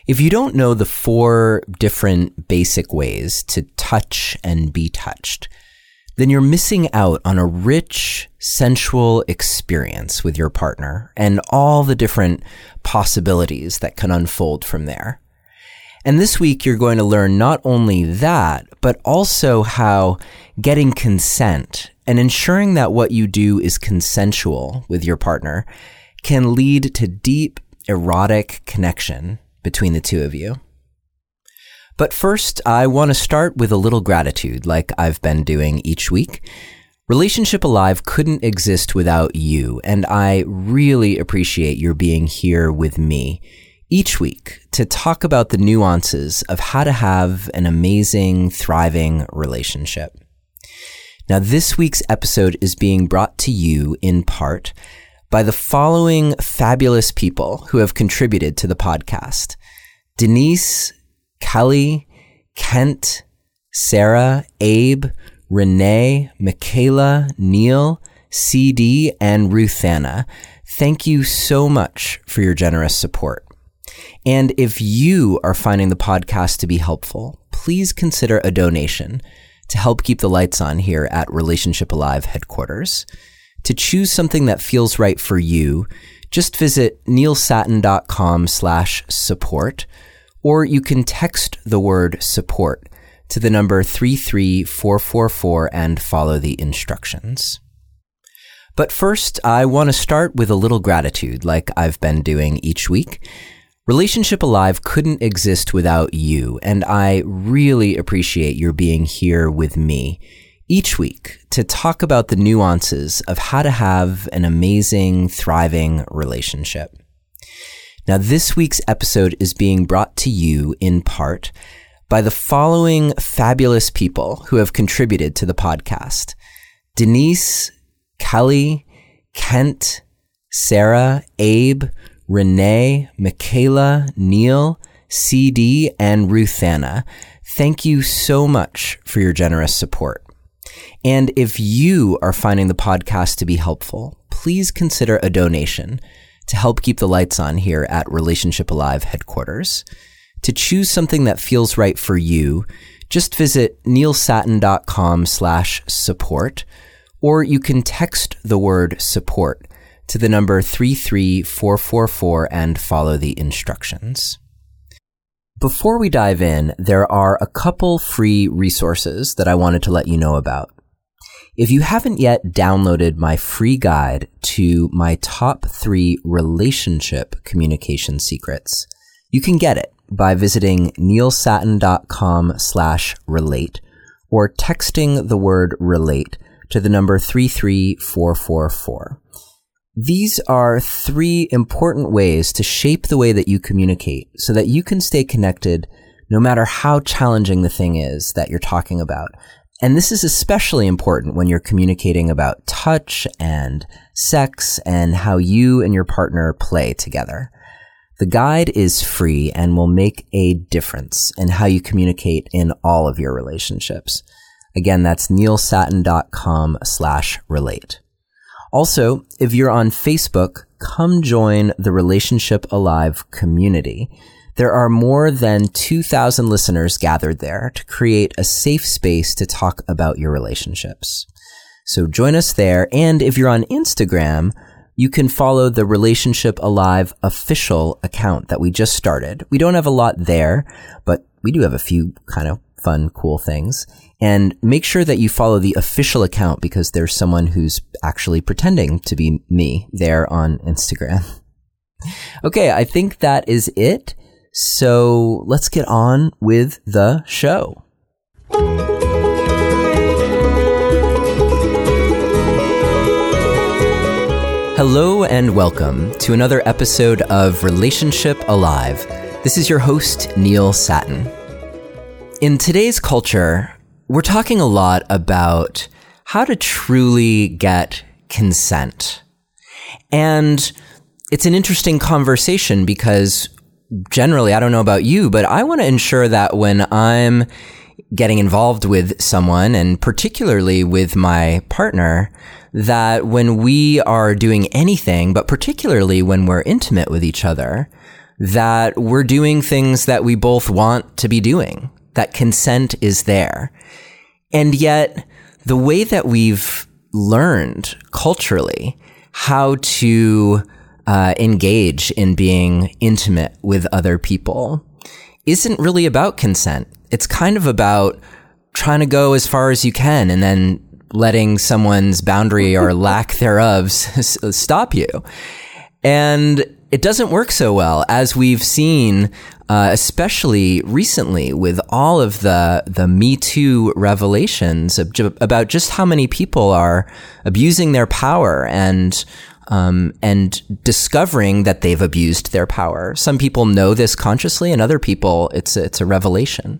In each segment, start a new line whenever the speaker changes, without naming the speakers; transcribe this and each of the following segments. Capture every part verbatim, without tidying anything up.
If you don't know the four different basic ways to touch and be touched, then you're missing out on a rich, sensual experience with your partner and all the different possibilities that can unfold from there. And this week, you're going to learn not only that, but also how getting consent and ensuring that what you do is consensual with your partner can lead to deep, erotic connection between the two of you. But first, I want to start with a little gratitude like I've been doing each week. Relationship Alive couldn't exist without you, and I really appreciate your being here with me each week to talk about the nuances of how to have an amazing, thriving relationship. Now, this week's episode is being brought to you in part by the following fabulous people who have contributed to the podcast: Denise, Kelly, Kent, Sarah, Abe, Renee, Michaela, Neil, C D, and Ruthanna. Thank you so much for your generous support. And if you are finding the podcast to be helpful, please consider a donation to help keep the lights on here at Relationship Alive headquarters. To choose something that feels right for you, just visit neilsatin.com slash support, or you can text the word support to the number three three four four four and follow the instructions. But first, I want to start with a little gratitude like I've been doing each week. Relationship Alive couldn't exist without you, and I really appreciate your being here with me each week to talk about the nuances of how to have an amazing, thriving relationship. Now, this week's episode is being brought to you in part by the following fabulous people who have contributed to the podcast: Denise, Kelly, Kent, Sarah, Abe, Renee, Michaela, Neil, C D, and Ruthanna. Thank you so much for your generous support. And if you are finding the podcast to be helpful, please consider a donation to help keep the lights on here at Relationship Alive headquarters. To choose something that feels right for you, just visit neilsatin.com slash support, or you can text the word support to the number three three four four four and follow the instructions. Before we dive in, there are a couple free resources that I wanted to let you know about. If you haven't yet downloaded my free guide to my top three relationship communication secrets, you can get it by visiting neilsatin.com slash relate or texting the word relate to the number three three four four four. These are three important ways to shape the way that you communicate so that you can stay connected no matter how challenging the thing is that you're talking about. And this is especially important when you're communicating about touch and sex and how you and your partner play together. The guide is free and will make a difference in how you communicate in all of your relationships. Again, that's neilsatin.com slash relate. Also, if you're on Facebook, come join the Relationship Alive community. There are more than two thousand listeners gathered there to create a safe space to talk about your relationships. So join us there. And if you're on Instagram, you can follow the Relationship Alive official account that we just started. We don't have a lot there, but we do have a few kind of fun, cool things. And make sure that you follow the official account because there's someone who's actually pretending to be me there on Instagram. Okay, I think that is it. So let's get on with the show. Hello and welcome to another episode of Relationship Alive. This is your host, Neil Satin. In today's culture, we're talking a lot about how to truly get consent. And it's an interesting conversation because generally, I don't know about you, but I want to ensure that when I'm getting involved with someone, and particularly with my partner, that when we are doing anything, but particularly when we're intimate with each other, that we're doing things that we both want to be doing, that consent is there. And yet, the way that we've learned culturally how to uh, engage in being intimate with other people isn't really about consent. It's kind of about trying to go as far as you can and then letting someone's boundary or lack thereof s- stop you. And it doesn't work so well, as we've seen, uh, especially recently with all of the the Me Too revelations of, about just how many people are abusing their power and um, and discovering that they've abused their power. Some people know this consciously, and other people, it's a, it's a revelation.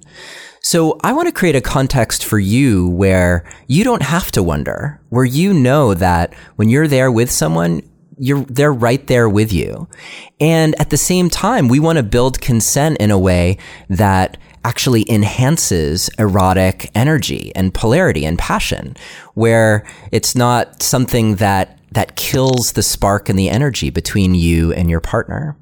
So I want to create a context for you where you don't have to wonder, where you know that when you're there with someone, you're, they're right there with you. And at the same time, we want to build consent in a way that actually enhances erotic energy and polarity and passion, where it's not something that, that kills the spark and the energy between you and your partner.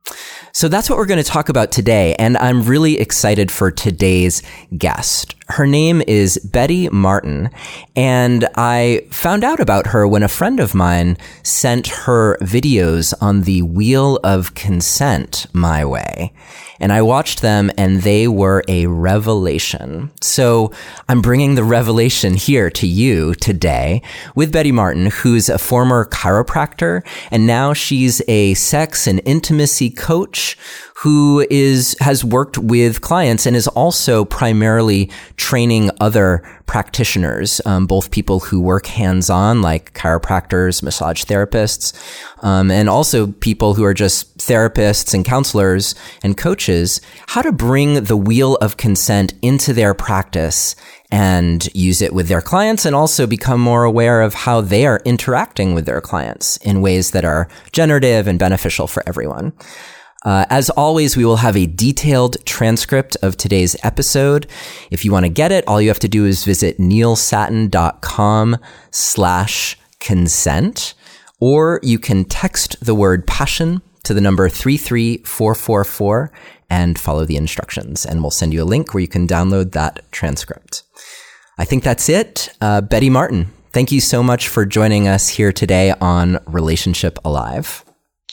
So that's what we're going to talk about today, and I'm really excited for today's guest. Her name is Betty Martin, and I found out about her when a friend of mine sent her videos on the Wheel of Consent my way. And I watched them, and they were a revelation. So I'm bringing the revelation here to you today with Betty Martin, who's a former chiropractor, and now she's a sex and intimacy coach who is has worked with clients and is also primarily training other practitioners, um, both people who work hands-on, like chiropractors, massage therapists, um, and also people who are just therapists and counselors and coaches, how to bring the Wheel of Consent into their practice and use it with their clients, and also become more aware of how they are interacting with their clients in ways that are generative and beneficial for everyone. Uh, as always, we will have a detailed transcript of today's episode. If you want to get it, all you have to do is visit neilsatin.com slash consent, or you can text the word passion to the number three three four four four and follow the instructions, and we'll send you a link where you can download that transcript. I think that's it. Uh, Betty Martin, thank you so much for joining us here today on Relationship Alive.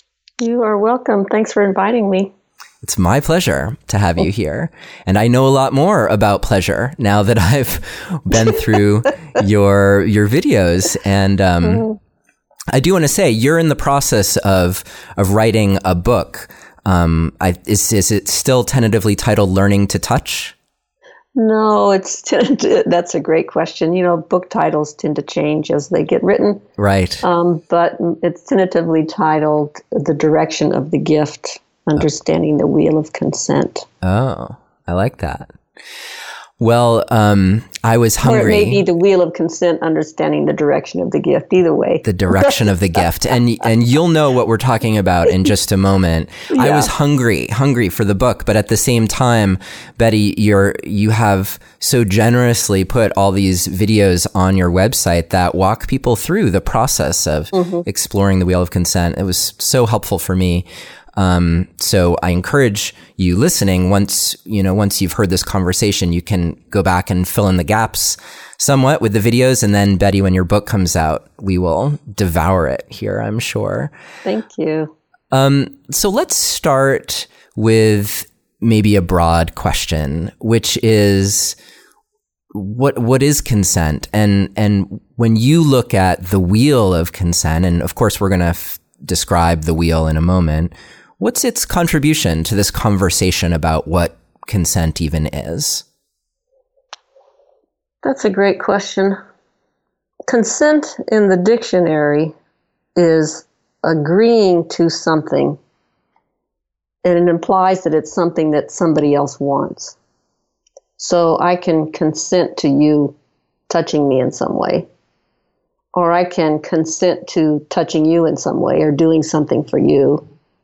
You are welcome. Thanks for inviting me.
It's my pleasure to have you here. And I know a lot more about pleasure now that I've been through your your videos. And um, mm. I do want to say, you're in the process of of writing a book. Um, I, is, is it still tentatively titled Learning to Touch?
No, it's t- that's a great question. You know, book titles tend to change as they get written.
Right.
Um, but it's tentatively titled The Direction of the Gift, Understanding oh. the Wheel of Consent.
Oh, I like that. Well, um, I was hungry.
Or it may be The Wheel of Consent, Understanding the Direction of the Gift. Either way.
The direction of the gift. And and you'll know what we're talking about in just a moment. Yeah. I was hungry, hungry for the book. But at the same time, Betty, you're, you have so generously put all these videos on your website that walk people through the process of mm-hmm. exploring the Wheel of Consent. It was so helpful for me. Um, so I encourage you listening, once, you know, once you've heard this conversation, you can go back and fill in the gaps somewhat with the videos. And then, Betty, when your book comes out, we will devour it here, I'm sure.
Thank you.
Um, so let's start with maybe a broad question, which is, what, what is consent? And, and when you look at the Wheel of Consent, and of course, we're going to f- describe the wheel in a moment, what's its contribution to this conversation about what consent even is?
That's a great question. Consent in the dictionary is agreeing to something, and it implies that it's something that somebody else wants. So I can consent to you touching me in some way, or I can consent to touching you in some way or doing something for you.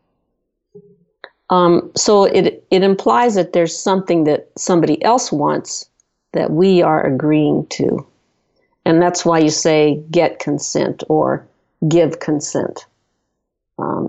Um, so it it implies that there's something that somebody else wants that we are agreeing to. And that's why you say get consent or give consent. Um,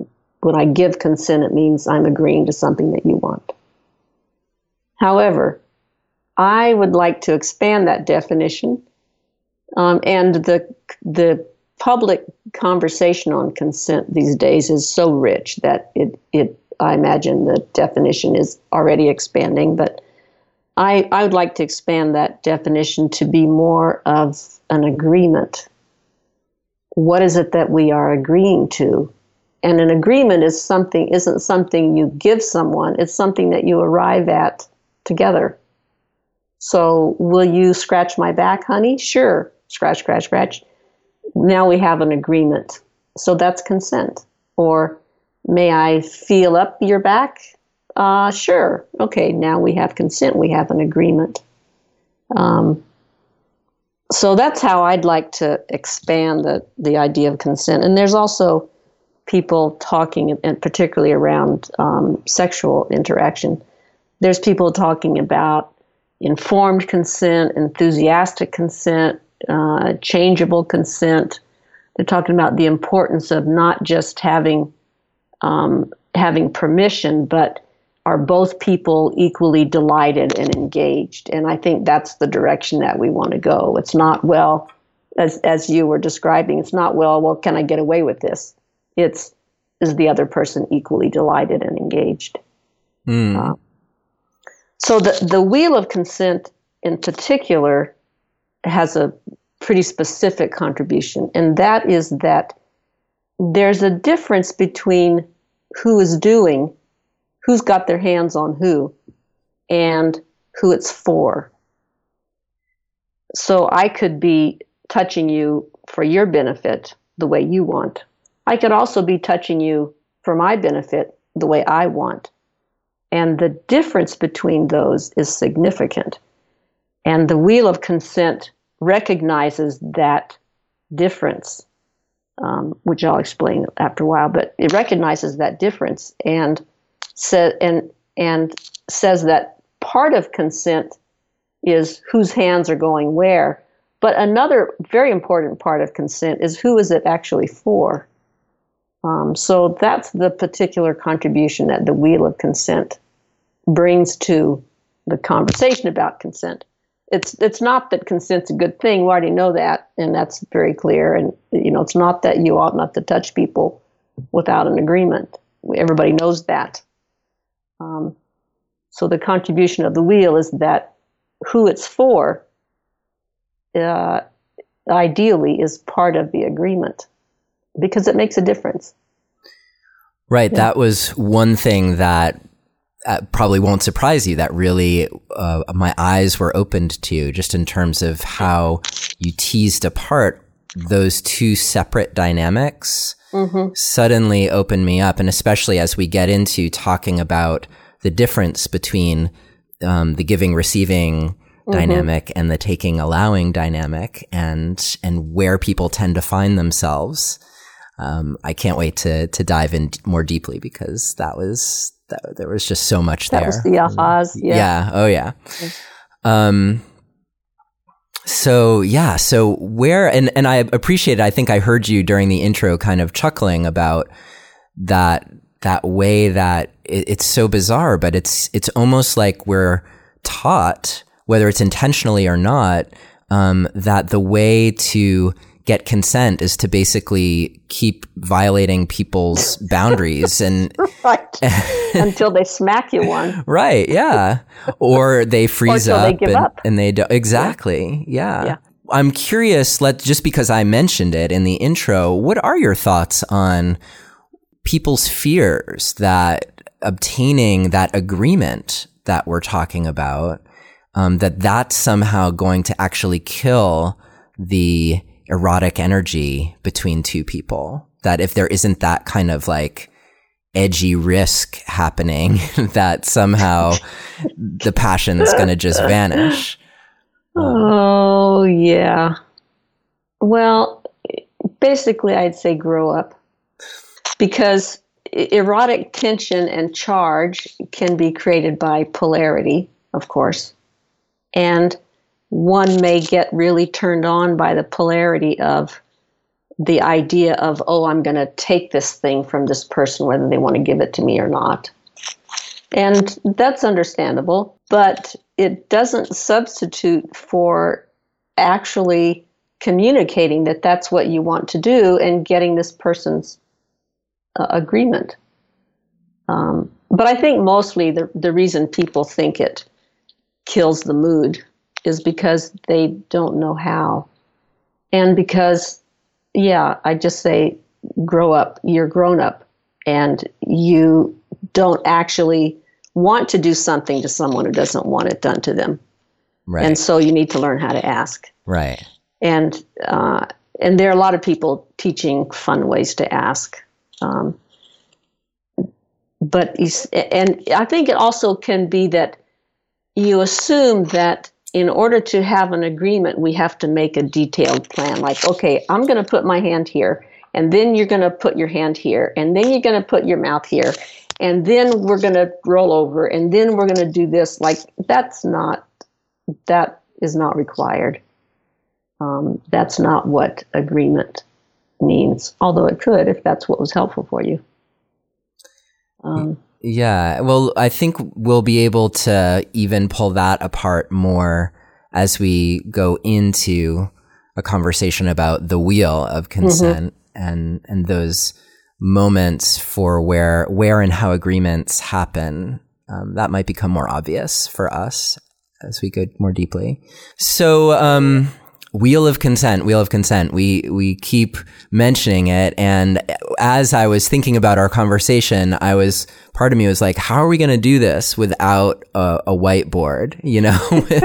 when I give consent, it means I'm agreeing to something that you want. However, I would like to expand that definition, um, and the the public conversation on consent these days is so rich that it it I imagine the definition is already expanding, but I I would like to expand that definition to be more of an agreement. What is it that we are agreeing to? And an agreement is something isn't something you give someone, it's something that you arrive at together. So, will you scratch my back, honey? Sure. Scratch, scratch, scratch. Now we have an agreement. So that's consent. Or, may I feel up your back? Uh, sure. Okay, now we have consent. We have an agreement. Um, so that's how I'd like to expand the, the idea of consent. And there's also people talking, and particularly around um, sexual interaction, there's people talking about informed consent, enthusiastic consent, uh, changeable consent. They're talking about the importance of not just having um, having permission, but are both people equally delighted and engaged? And I think that's the direction that we want to go. It's not, well, as as you were describing, it's not, well, well, can I get away with this? It's, is the other person equally delighted and engaged? Mm. Uh, So the, the wheel of consent in particular has a pretty specific contribution, and that is that there's a difference between who is doing, who's got their hands on who, and who it's for. So I could be touching you for your benefit the way you want. I could also be touching you for my benefit the way I want. And the difference between those is significant. And the wheel of consent recognizes that difference, um, which I'll explain after a while, but it recognizes that difference and, sa- and, and says that part of consent is whose hands are going where. But another very important part of consent is who is it actually for. Um, so that's the particular contribution that the wheel of consent brings to the conversation about consent. It's it's not that consent's a good thing. We already know that, and that's very clear. And you know, it's not that you ought not to touch people without an agreement. Everybody knows that. Um, so the contribution of the wheel is that who it's for, uh, ideally, is part of the agreement, because it makes a difference.
Right.
Yeah.
That was one thing that uh, probably won't surprise you, that really uh, my eyes were opened to, just in terms of how you teased apart those two separate dynamics. Mm-hmm. Suddenly opened me up. And especially as we get into talking about the difference between um, the giving receiving mm-hmm. dynamic and the taking allowing dynamic, and and where people tend to find themselves. Um, I can't wait to to dive in more deeply, because that was that, there was just so much
that
there.
That was the ahas. Yeah.
Yeah. Oh yeah. Um. So yeah. So where and and I appreciate it. I think I heard you during the intro kind of chuckling about that that way that it, it's so bizarre, but it's it's almost like we're taught, whether it's intentionally or not, um, that the way to get consent is to basically keep violating people's boundaries and
right until they smack you one.
Right. Yeah. Or they freeze
or
up,
they give
and,
up
and they do exactly. Yeah. yeah. yeah. I'm curious, let just because I mentioned it in the intro, what are your thoughts on people's fears that obtaining that agreement that we're talking about, um, that that's somehow going to actually kill the erotic energy between two people, that if there isn't that kind of like edgy risk happening, that somehow the passion is going to just vanish?
Oh, yeah. Well, basically, I'd say grow up, because erotic tension and charge can be created by polarity, of course. And one may get really turned on by the polarity of the idea of, oh, I'm going to take this thing from this person, whether they want to give it to me or not. And that's understandable, but it doesn't substitute for actually communicating that that's what you want to do and getting this person's uh, agreement. Um, but I think mostly the, the reason people think it kills the mood is because they don't know how. And because, yeah, I just say, grow up. You're grown up, and you don't actually want to do something to someone who doesn't want it done to them.
Right.
And so you need to learn how to ask.
Right.
And uh, and there are a lot of people teaching fun ways to ask. Um, but you, and I think it also can be that you assume that in order to have an agreement, we have to make a detailed plan. Like, okay, I'm going to put my hand here, and then you're going to put your hand here, and then you're going to put your mouth here, and then we're going to roll over, and then we're going to do this. Like, that's not, that is not required. Um, that's not what agreement means, although it could if that's what was helpful for you. Um,
yeah, well, I think we'll be able to even pull that apart more as we go into a conversation about the wheel of consent mm-hmm. and and those moments for where where and how agreements happen. Um, that might become more obvious for us as we go more deeply. So, um, Wheel of consent, wheel of consent. We, we keep mentioning it. And as I was thinking about our conversation, I was, part of me was like, how are we going to do this without a, a whiteboard, you know,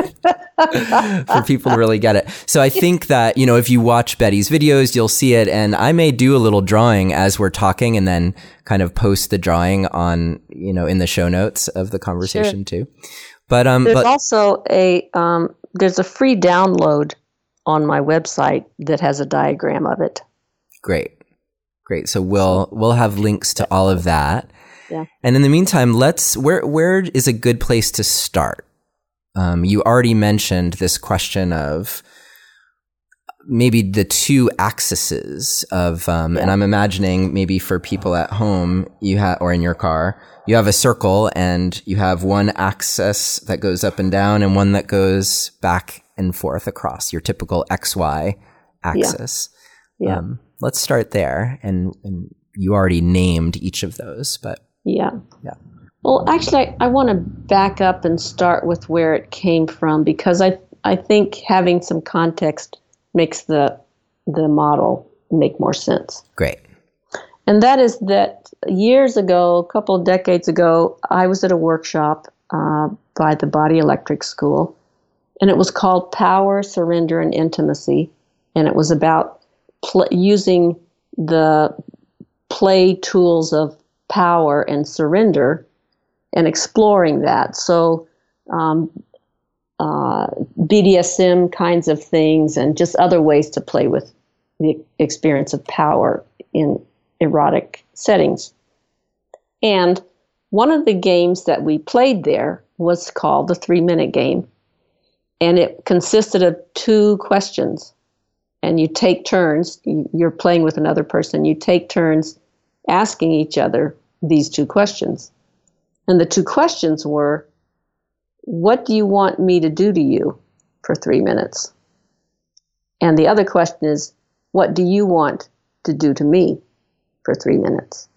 for people to really get it. So I think that, you know, if you watch Betty's videos, you'll see it. And I may do a little drawing as we're talking and then kind of post the drawing on, you know, in the show notes of the conversation sure. too. But, um,
there's
but,
also a, um, there's a free download on my website that has a diagram of it.
Great. Great. So we'll we'll have links to all of that.
Yeah.
And in the meantime, let's where where is a good place to start? Um, you already mentioned this question of maybe the two axes of um, yeah. and I'm imagining maybe for people at home you have or in your car, you have a circle and you have one axis that goes up and down and one that goes back and forth across your typical X Y axis.
Yeah. yeah.
Um, let's start there. And, and you already named each of those, but
yeah.
Yeah.
Well, actually, I, I want to back up and start with where it came from, because I, I think having some context makes the, the model make more sense.
Great.
And that is that years ago, a couple of decades ago, I was at a workshop uh, by the Body Electric School. And it was called Power, Surrender, and Intimacy. And it was about pl- using the play tools of power and surrender and exploring that. So um, uh, B D S M kinds of things and just other ways to play with the experience of power in erotic settings. And one of the games that we played there was called the three-minute game. And it consisted of two questions. And you take turns. You're playing with another person. You take turns asking each other these two questions. And the two questions were, what do you want me to do to you for three minutes? And the other question is, what do you want to do to me for three minutes?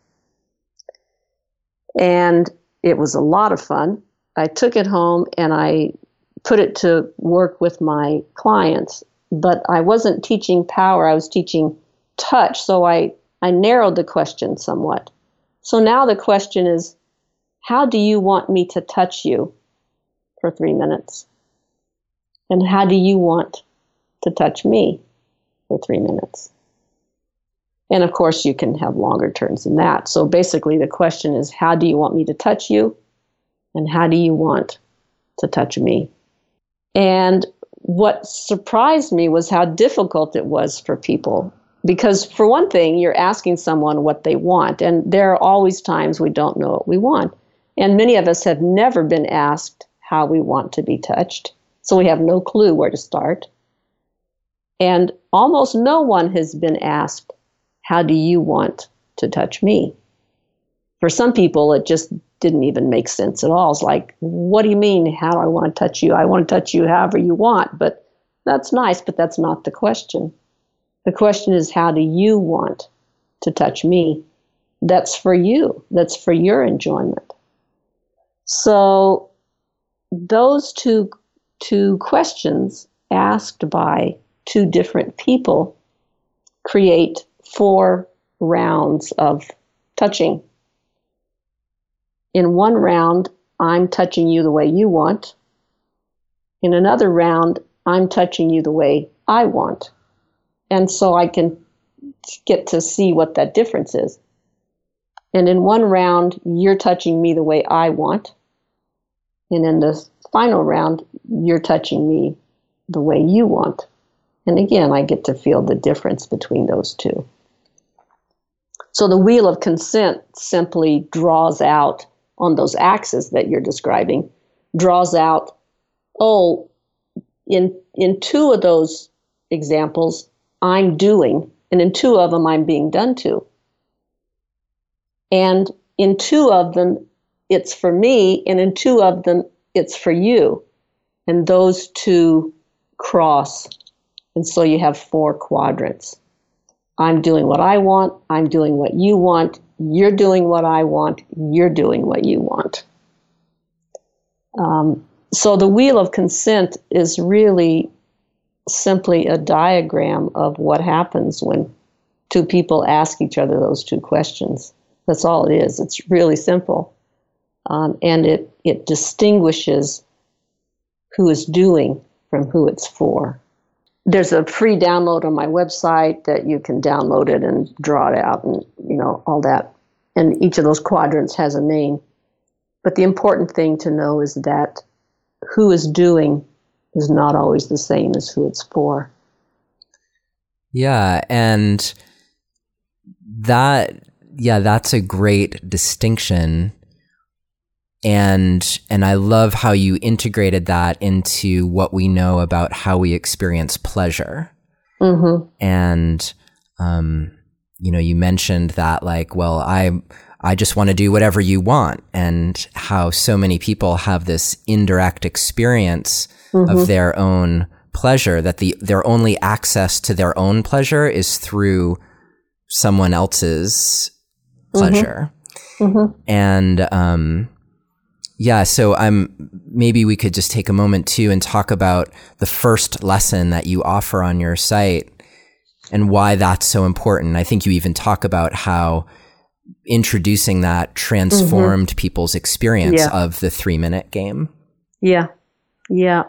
And it was a lot of fun. I took it home and I put it to work with my clients, but I wasn't teaching power, I was teaching touch, so I, I narrowed the question somewhat. So now the question is, how do you want me to touch you for three minutes? And how do you want to touch me for three minutes? And of course, you can have longer turns than that. So basically the question is, how do you want me to touch you? And how do you want to touch me? And what surprised me was how difficult it was for people. Because for one thing, you're asking someone what they want. And there are always times we don't know what we want. And many of us have never been asked how we want to be touched. So we have no clue where to start. And almost no one has been asked, how do you want to touch me? For some people, it just didn't even make sense at all. It's like, what do you mean, how do I want to touch you? I want to touch you however you want, but that's nice, but that's not the question. The question is, how do you want to touch me? That's for you. That's for your enjoyment. So those two, two questions asked by two different people create four rounds of touching. In one round, I'm touching you the way you want. In another round, I'm touching you the way I want. And so I can get to see what that difference is. And in one round, you're touching me the way I want. And in the final round, you're touching me the way you want. And again, I get to feel the difference between those two. So the wheel of consent simply draws out on those axes that you're describing, draws out, oh, in in two of those examples, I'm doing, and in two of them, I'm being done to. And in two of them, it's for me, and in two of them, it's for you. And those two cross. And so you have four quadrants. I'm doing what I want, I'm doing what you want, you're doing what I want, you're doing what you want. Um, so the wheel of consent is really simply a diagram of what happens when two people ask each other those two questions. That's all it is. It's really simple. Um, and it, it distinguishes who is doing from who it's for. There's a free download on my website that you can download it and draw it out and, you know, all that. And each of those quadrants has a name. But the important thing to know is that who is doing is not always the same as who it's for.
Yeah, and that, yeah, that's a great distinction. And and I love how you integrated that into what we know about how we experience pleasure. Mm-hmm. And, um, you know, you mentioned that, like, well, I I just want to do whatever you want, and how so many people have this indirect experience mm-hmm. of their own pleasure, that the their only access to their own pleasure is through someone else's pleasure. Mm-hmm. Mm-hmm. And um yeah, so I'm maybe we could just take a moment too and talk about the first lesson that you offer on your site and why that's so important. I think you even talk about how introducing that transformed mm-hmm. people's experience yeah. of the three minute game.
Yeah. Yeah.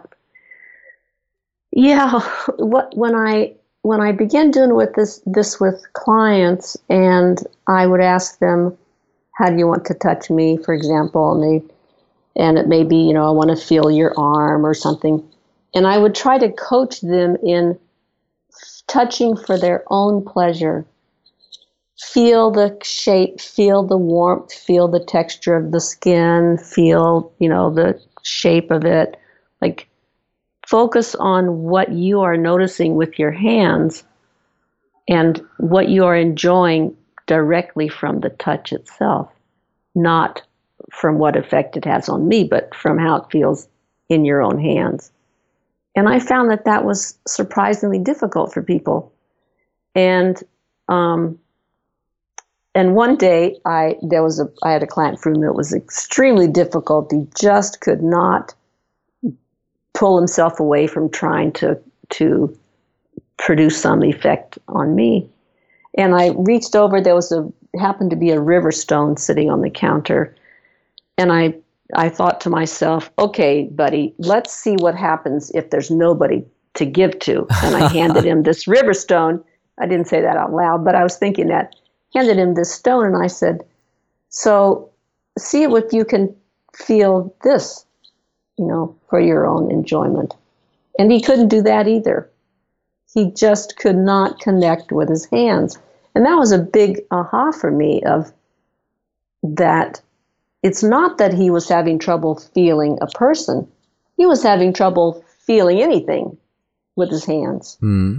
Yeah. What, when I, when I began doing with this, this with clients, and I would ask them, how do you want to touch me, for example? And they, and it may be, you know, I want to feel your arm or something. And I would try to coach them in touching for their own pleasure. Feel the shape, feel the warmth, feel the texture of the skin, feel, you know, the shape of it. Like, focus on what you are noticing with your hands and what you are enjoying directly from the touch itself, not from what effect it has on me, but from how it feels in your own hands. And I found that that was surprisingly difficult for people. And um, and one day, I there was a I had a client for whom it was extremely difficult. He just could not pull himself away from trying to to produce some effect on me. And I reached over. There was a happened to be a river stone sitting on the counter, and I I thought to myself, okay, buddy, let's see what happens if there's nobody to give to. And I handed him this river stone. I didn't say that out loud, but I was thinking that. Handed him this stone, and I said, so see if you can feel this, you know, for your own enjoyment. And he couldn't do that either. He just could not connect with his hands. And that was a big aha for me, of that it's not that he was having trouble feeling a person. He was having trouble feeling anything with his hands. Mm.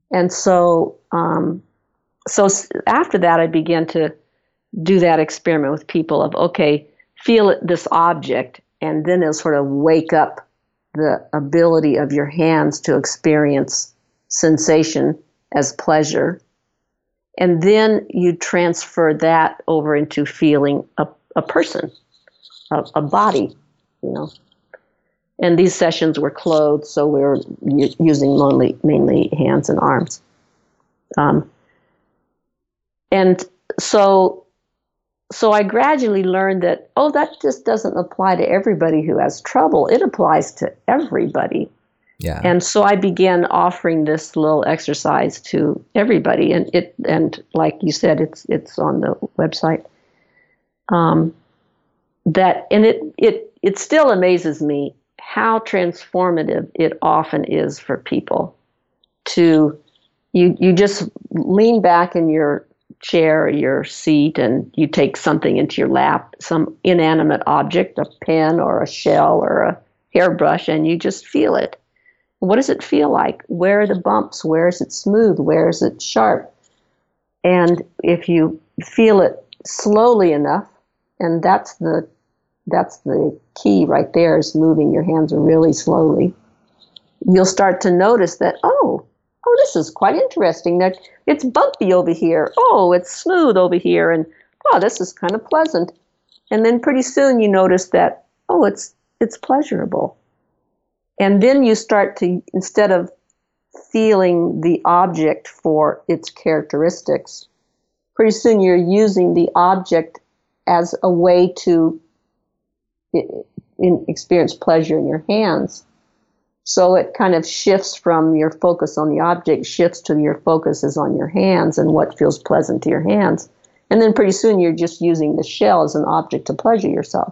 And so, um, so after that, I began to do that experiment with people of, okay, feel it, this object, and then it'll sort of wake up the ability of your hands to experience sensation as pleasure. And then you transfer that over into feeling a, a person, a, a body, you know. And these sessions were clothed, so we were u- using mainly, mainly hands and arms. Um, and so, so I gradually learned that, oh, that just doesn't apply to everybody who has trouble. It applies to everybody.
Yeah.
And so I began offering this little exercise to everybody, and it, and like you said, it's it's on the website. Um, that and it it it still amazes me how transformative it often is for people to you you just lean back in your chair or your seat and you take something into your lap, some inanimate object, a pen or a shell or a hairbrush, and you just feel it. What does it feel like? Where are the bumps? Where is it smooth? Where is it sharp? And if you feel it slowly enough, and that's the that's the key right there, is moving your hands really slowly, you'll start to notice that, oh, oh, this is quite interesting. That it's bumpy over here. Oh, it's smooth over here. And oh, this is kind of pleasant. And then pretty soon you notice that, oh, it's it's pleasurable. And then you start to, instead of feeling the object for its characteristics, pretty soon you're using the object as a way to in, experience pleasure in your hands. So it kind of shifts from your focus on the object, shifts to your focus is on your hands and what feels pleasant to your hands. And then pretty soon you're just using the shell as an object to pleasure yourself.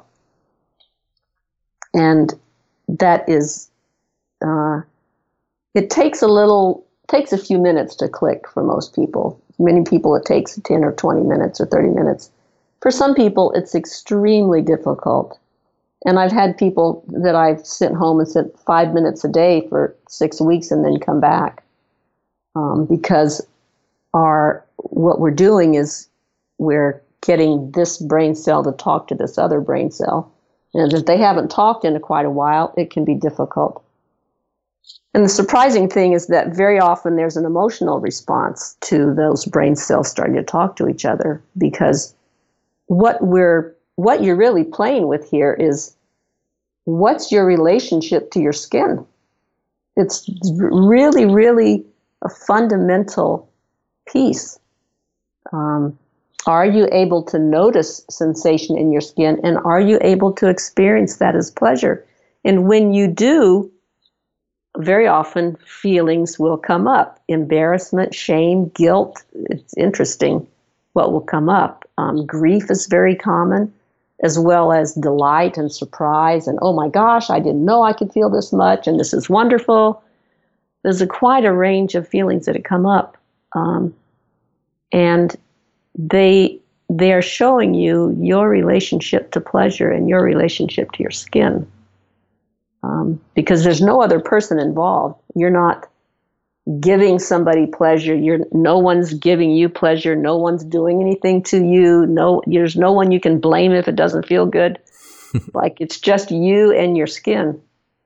And that is, uh, it takes a little, takes a few minutes to click for most people. Many people it takes ten or twenty minutes or thirty minutes. For some people, it's extremely difficult. And I've had people that I've sent home and sent five minutes a day for six weeks and then come back. Um, because our what we're doing is we're getting this brain cell to talk to this other brain cell. And if they haven't talked in quite a while, it can be difficult. And the surprising thing is that very often there's an emotional response to those brain cells starting to talk to each other, because what we're what you're really playing with here is, what's your relationship to your skin? It's really, really a fundamental piece. Um, are you able to notice sensation in your skin, and are you able to experience that as pleasure? And when you do, very often feelings will come up. Embarrassment, shame, guilt. It's interesting what will come up. Um, grief is very common, as well as delight and surprise. And, oh my gosh, I didn't know I could feel this much, and this is wonderful. There's a quite a range of feelings that have come up. Um, and they they are showing you your relationship to pleasure and your relationship to your skin. Um, because there's no other person involved. You're not giving somebody pleasure. You're no one's giving you pleasure. No one's doing anything to you. No, there's no one you can blame if it doesn't feel good. Like, it's just you and your skin.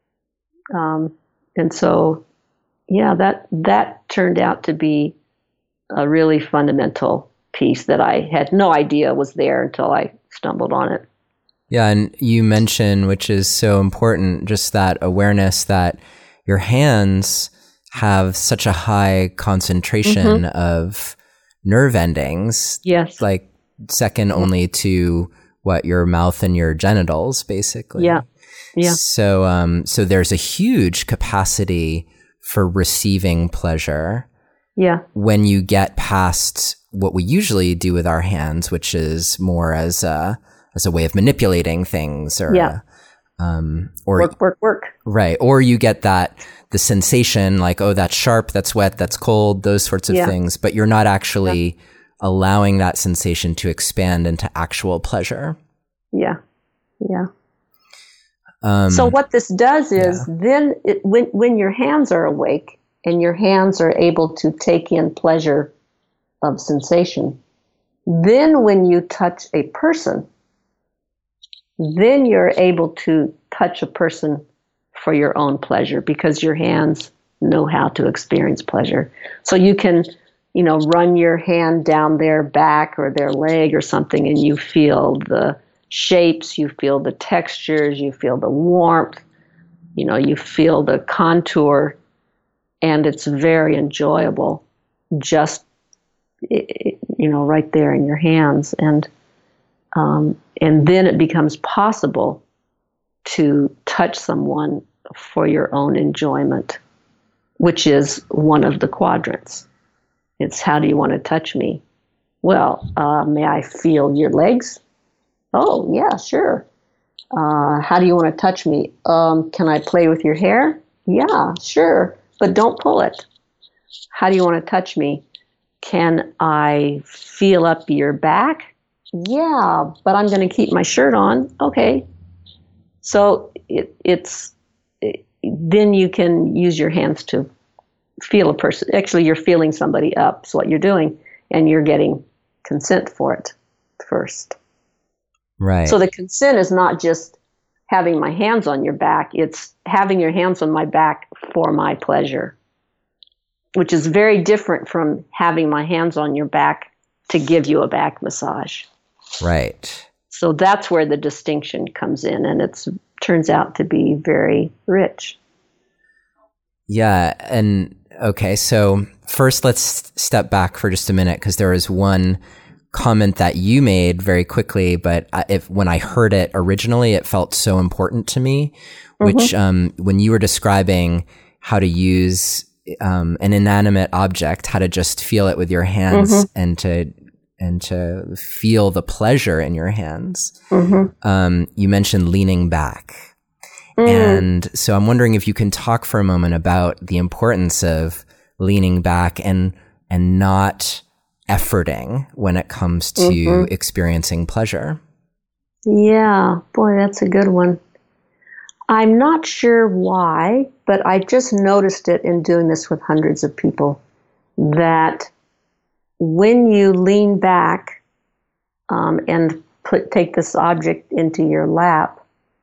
Um, and so, yeah, that that turned out to be a really fundamental piece that I had no idea was there until I stumbled on it.
Yeah, and you mentioned, which is so important, just that awareness that your hands have such a high concentration mm-hmm. of nerve endings.
Yes.
Like second only to what, your mouth and your genitals, basically.
Yeah. Yeah.
So, um, so there's a huge capacity for receiving pleasure.
Yeah.
When you get past what we usually do with our hands, which is more as a as a way of manipulating things, or
yeah.
um, or
work, work, work.
Right. Or you get that, the sensation like, oh, that's sharp, that's wet, that's cold, those sorts of
yeah.
things, but you're not actually yeah. allowing that sensation to expand into actual pleasure.
Yeah. Yeah.
Um,
so what this does is
yeah.
then it, when, when your hands are awake and your hands are able to take in pleasure of sensation. Then when you touch a person, then you're able to touch a person for your own pleasure because your hands know how to experience pleasure. So you can, you know, run your hand down their back or their leg or something, and you feel the shapes, you feel the textures, you feel the warmth, you know, you feel the contour, and it's very enjoyable just, you know, right there in your hands. And um, and then it becomes possible to touch someone for your own enjoyment, which is one of the quadrants. It's how do you want to touch me? Well, uh, may I feel your legs? Oh, yeah, sure. Uh, how do you want to touch me? Um, can I play with your hair? Yeah, sure, but don't pull it. How do you want to touch me? Can I feel up your back? Yeah, but I'm going to keep my shirt on. Okay. So it, it's it, then you can use your hands to feel a person. Actually, you're feeling somebody up. That's what you're doing, and you're getting consent for it first.
Right.
So the consent is not just having my hands on your back. It's having your hands on my back for my pleasure, which is very different from having my hands on your back to give you a back massage.
Right.
So that's where the distinction comes in, and it turns out to be very rich.
Yeah. And okay, so first let's step back for just a minute, because there was one comment that you made very quickly, but if when I heard it originally, it felt so important to me, which mm-hmm. um, when you were describing how to use um, an inanimate object, how to just feel it with your hands mm-hmm. and to and to feel the pleasure in your hands. Mm-hmm. Um, you mentioned leaning back. Mm. And so I'm wondering if you can talk for a moment about the importance of leaning back and and not efforting when it comes to mm-hmm. experiencing pleasure.
Yeah, boy, that's a good one. I'm not sure why, but I just noticed it in doing this with hundreds of people, that when you lean back um, and put take this object into your lap,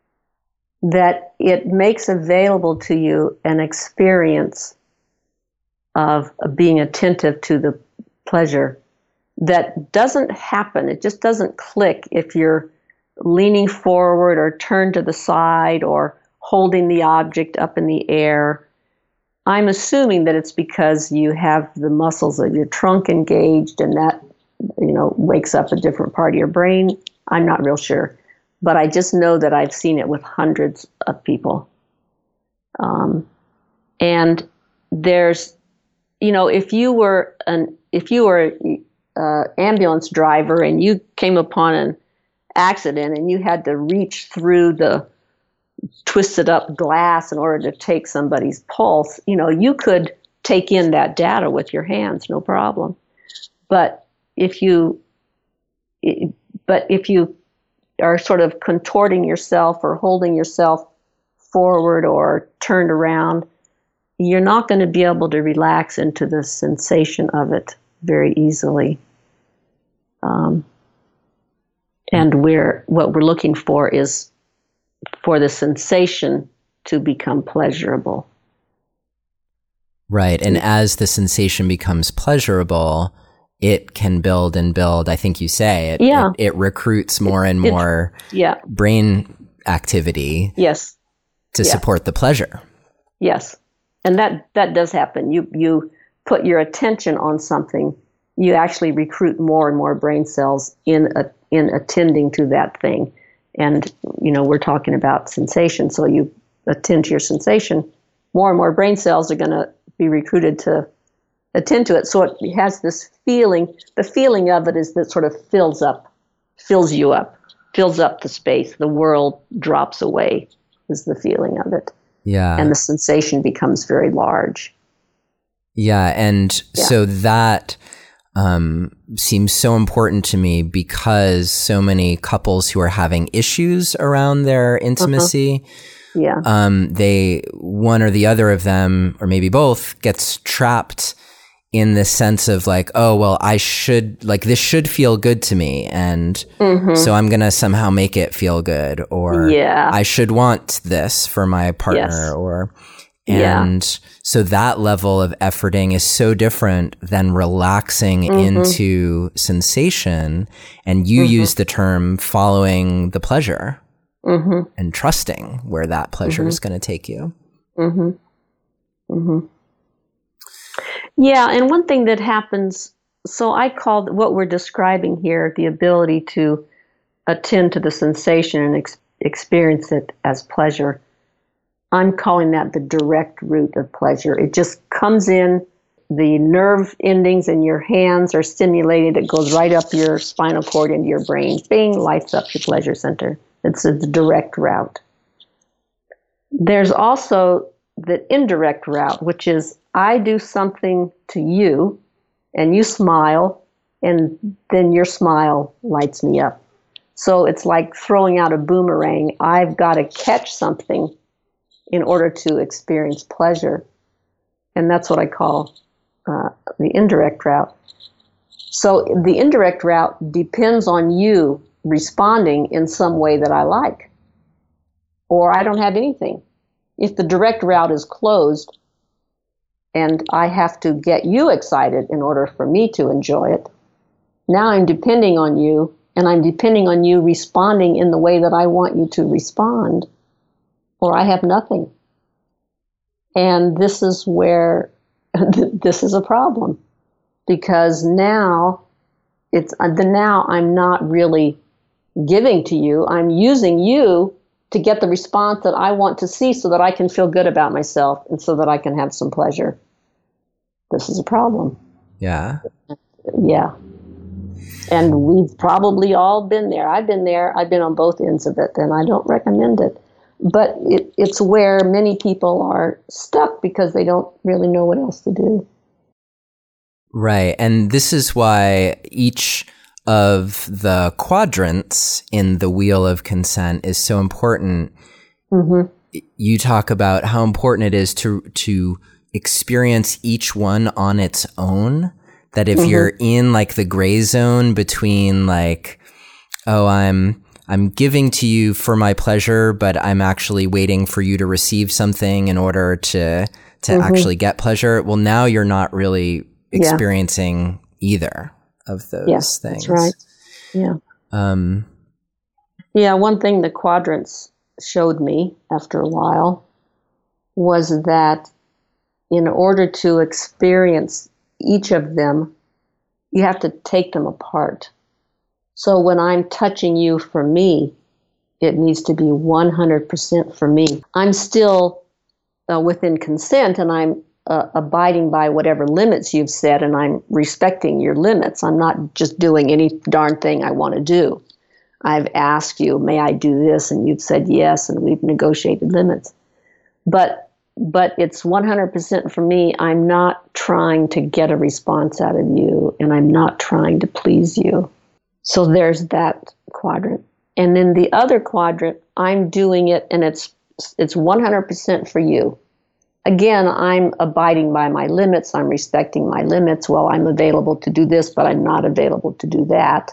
that it makes available to you an experience of, of being attentive to the pleasure that doesn't happen. It just doesn't click if you're leaning forward or turned to the side or holding the object up in the air. I'm assuming that it's because you have the muscles of your trunk engaged, and that, you know, wakes up a different part of your brain. I'm not real sure, but I just know that I've seen it with hundreds of people. Um, and there's, you know, if you were an if you were an uh, ambulance driver and you came upon an accident and you had to reach through the twisted up glass in order to take somebody's pulse, you know, you could take in that data with your hands, no problem. But if you, but if you are sort of contorting yourself or holding yourself forward or turned around, you're not going to be able to relax into the sensation of it very easily. Um, and we're what we're looking for is for the sensation to become pleasurable.
Right. And as the sensation becomes pleasurable, it can build and build. I think you say it,
yeah.
it, it recruits more and more
it, yeah.
brain activity
yes.
to
yeah.
support the pleasure.
Yes. And that, that does happen. You, you put your attention on something, you actually recruit more and more brain cells in a, in attending to that thing. And, you know, we're talking about sensation. So you attend to your sensation, more and more brain cells are going to be recruited to attend to it. So it has this feeling. The feeling of it is that sort of fills up, fills you up, fills up the space. The world drops away is the feeling of it.
Yeah.
And the sensation becomes very large.
Yeah. And yeah. so that um, seems so important to me because so many couples who are having issues around their intimacy,
Yeah.
Um, they, one or the other of them, or maybe both, gets trapped in this sense of like, oh, well, I should, like, this should feel good to me. And mm-hmm. so I'm going to somehow make it feel good. Or
yeah.
I should want this for my partner.
Yes.
Or, and
yeah.
so that level of efforting is so different than relaxing mm-hmm. into sensation. And you mm-hmm. use the term following the pleasure mm-hmm. and trusting where that pleasure mm-hmm. is going to take you.
Mm-hmm. Mm-hmm. Yeah, and one thing that happens, so I call what we're describing here the ability to attend to the sensation and ex- experience it as pleasure. I'm calling that the direct route of pleasure. It just comes in, the nerve endings in your hands are stimulated, it goes right up your spinal cord into your brain, bing, lights up your pleasure center. It's a direct route. There's also the indirect route, which is I do something to you and you smile and then your smile lights me up. So it's like throwing out a boomerang. I've got to catch something in order to experience pleasure. And that's what I call uh, the indirect route. So the indirect route depends on you responding in some way that I like, or I don't have anything. If the direct route is closed, and I have to get you excited in order for me to enjoy it, now I'm depending on you, and I'm depending on you responding in the way that I want you to respond, or I have nothing. And this is where this is a problem, because now it's the now I'm not really giving to you. I'm using you to get the response that I want to see so that I can feel good about myself and so that I can have some pleasure. This is a problem.
Yeah.
Yeah. And we've probably all been there. I've been there. I've been on both ends of it, and I don't recommend it. But it, it's where many people are stuck because they don't really know what else to do.
Right. And this is why each of the quadrants in the wheel of consent is so important. Mm-hmm. You talk about how important it is to to experience each one on its own. That if mm-hmm. you're in like the gray zone between like, oh, I'm I'm giving to you for my pleasure, but I'm actually waiting for you to receive something in order to to mm-hmm. actually get pleasure. Well, now you're not really experiencing yeah. either of those
yeah,
things.
That's right. Yeah.
Um,
yeah, one thing the quadrants showed me after a while was that in order to experience each of them, you have to take them apart. So when I'm touching you for me, it needs to be one hundred percent for me. I'm still uh, within consent, and I'm uh, abiding by whatever limits you've set, and I'm respecting your limits. I'm not just doing any darn thing I want to do. I've asked you, may I do this? And you've said yes, and we've negotiated limits. But but it's one hundred percent for me. I'm not trying to get a response out of you, and I'm not trying to please you. So there's that quadrant. And then the other quadrant, I'm doing it, and it's it's one hundred percent for you. Again, I'm abiding by my limits. I'm respecting my limits. Well, I'm available to do this, but I'm not available to do that.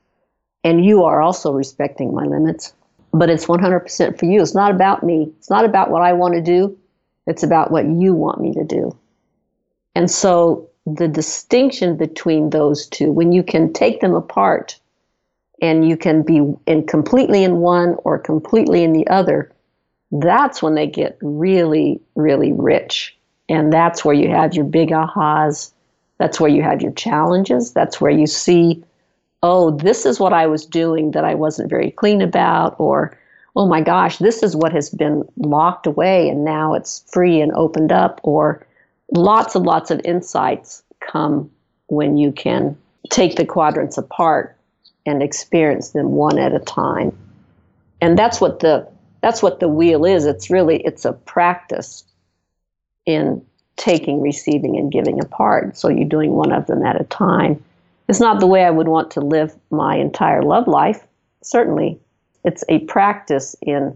And you are also respecting my limits. But it's one hundred percent for you. It's not about me. It's not about what I want to do. It's about what you want me to do. And so the distinction between those two, when you can take them apart and you can be in completely in one or completely in the other, that's when they get really, really rich. And that's where you have your big ahas. That's where you have your challenges. That's where you see, oh, this is what I was doing that I wasn't very clean about, or, oh my gosh, this is what has been locked away and now it's free and opened up, or lots and lots of insights come when you can take the quadrants apart and experience them one at a time. And that's what the that's what the wheel is. It's really, it's a practice in taking, receiving, and giving apart. So you're doing one of them at a time. It's not the way I would want to live my entire love life. Certainly, it's a practice in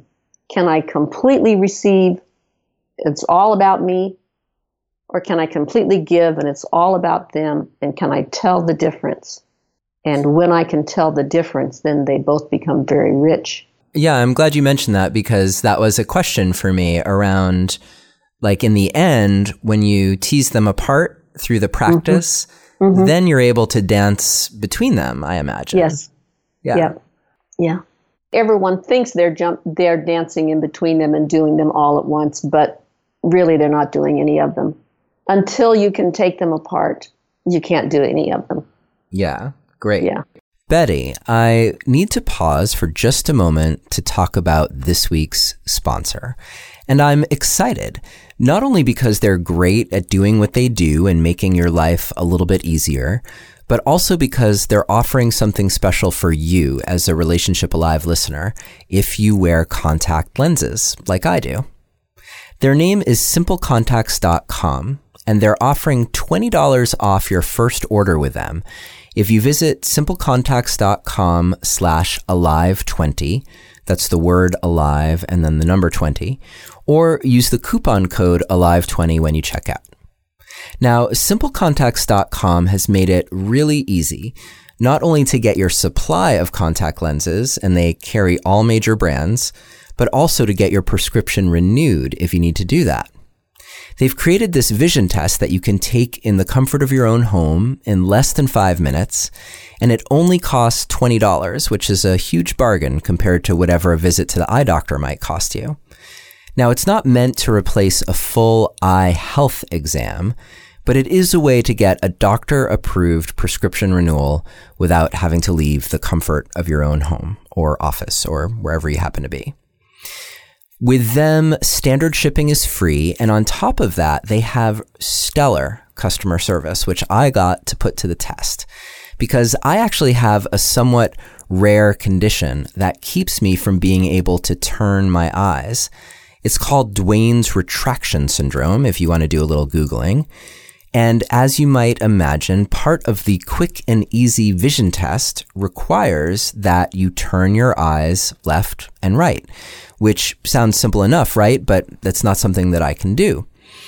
can I completely receive, it's all about me, or can I completely give and it's all about them, and can I tell the difference? And when I can tell the difference, then they both become very rich.
Yeah, I'm glad you mentioned that, because that was a question for me around, like, in the end, when you tease them apart through the practice, mm-hmm. Mm-hmm. then you're able to dance between them, I imagine.
Yes.
Yeah.
Yeah. Yeah. Everyone thinks they're jump they're dancing in between them and doing them all at once, but really they're not doing any of them. Until you can take them apart, you can't do any of them.
Yeah. Great.
Yeah.
Betty, I need to pause for just a moment to talk about this week's sponsor. And I'm excited, not only because they're great at doing what they do and making your life a little bit easier, but also because they're offering something special for you as a Relationship Alive listener if you wear contact lenses like I do. Their name is simple contacts dot com, and they're offering twenty dollars off your first order with them if you visit simple contacts dot com slash alive twenty. That's the word alive and then the number twenty, or use the coupon code alive twenty when you check out. Now, simple contacts dot com has made it really easy, not only to get your supply of contact lenses, and they carry all major brands, but also to get your prescription renewed if you need to do that. They've created this vision test that you can take in the comfort of your own home in less than five minutes, and it only costs twenty dollars, which is a huge bargain compared to whatever a visit to the eye doctor might cost you. Now, it's not meant to replace a full eye health exam, but it is a way to get a doctor-approved prescription renewal without having to leave the comfort of your own home or office or wherever you happen to be. With them, standard shipping is free, and on top of that, they have stellar customer service, which I got to put to the test, because I actually have a somewhat rare condition that keeps me from being able to turn my eyes. It's called Duane's retraction syndrome, if you want to do a little Googling. And as you might imagine, part of the quick and easy vision test requires that you turn your eyes left and right, which sounds simple enough, right? But that's not something that I can do.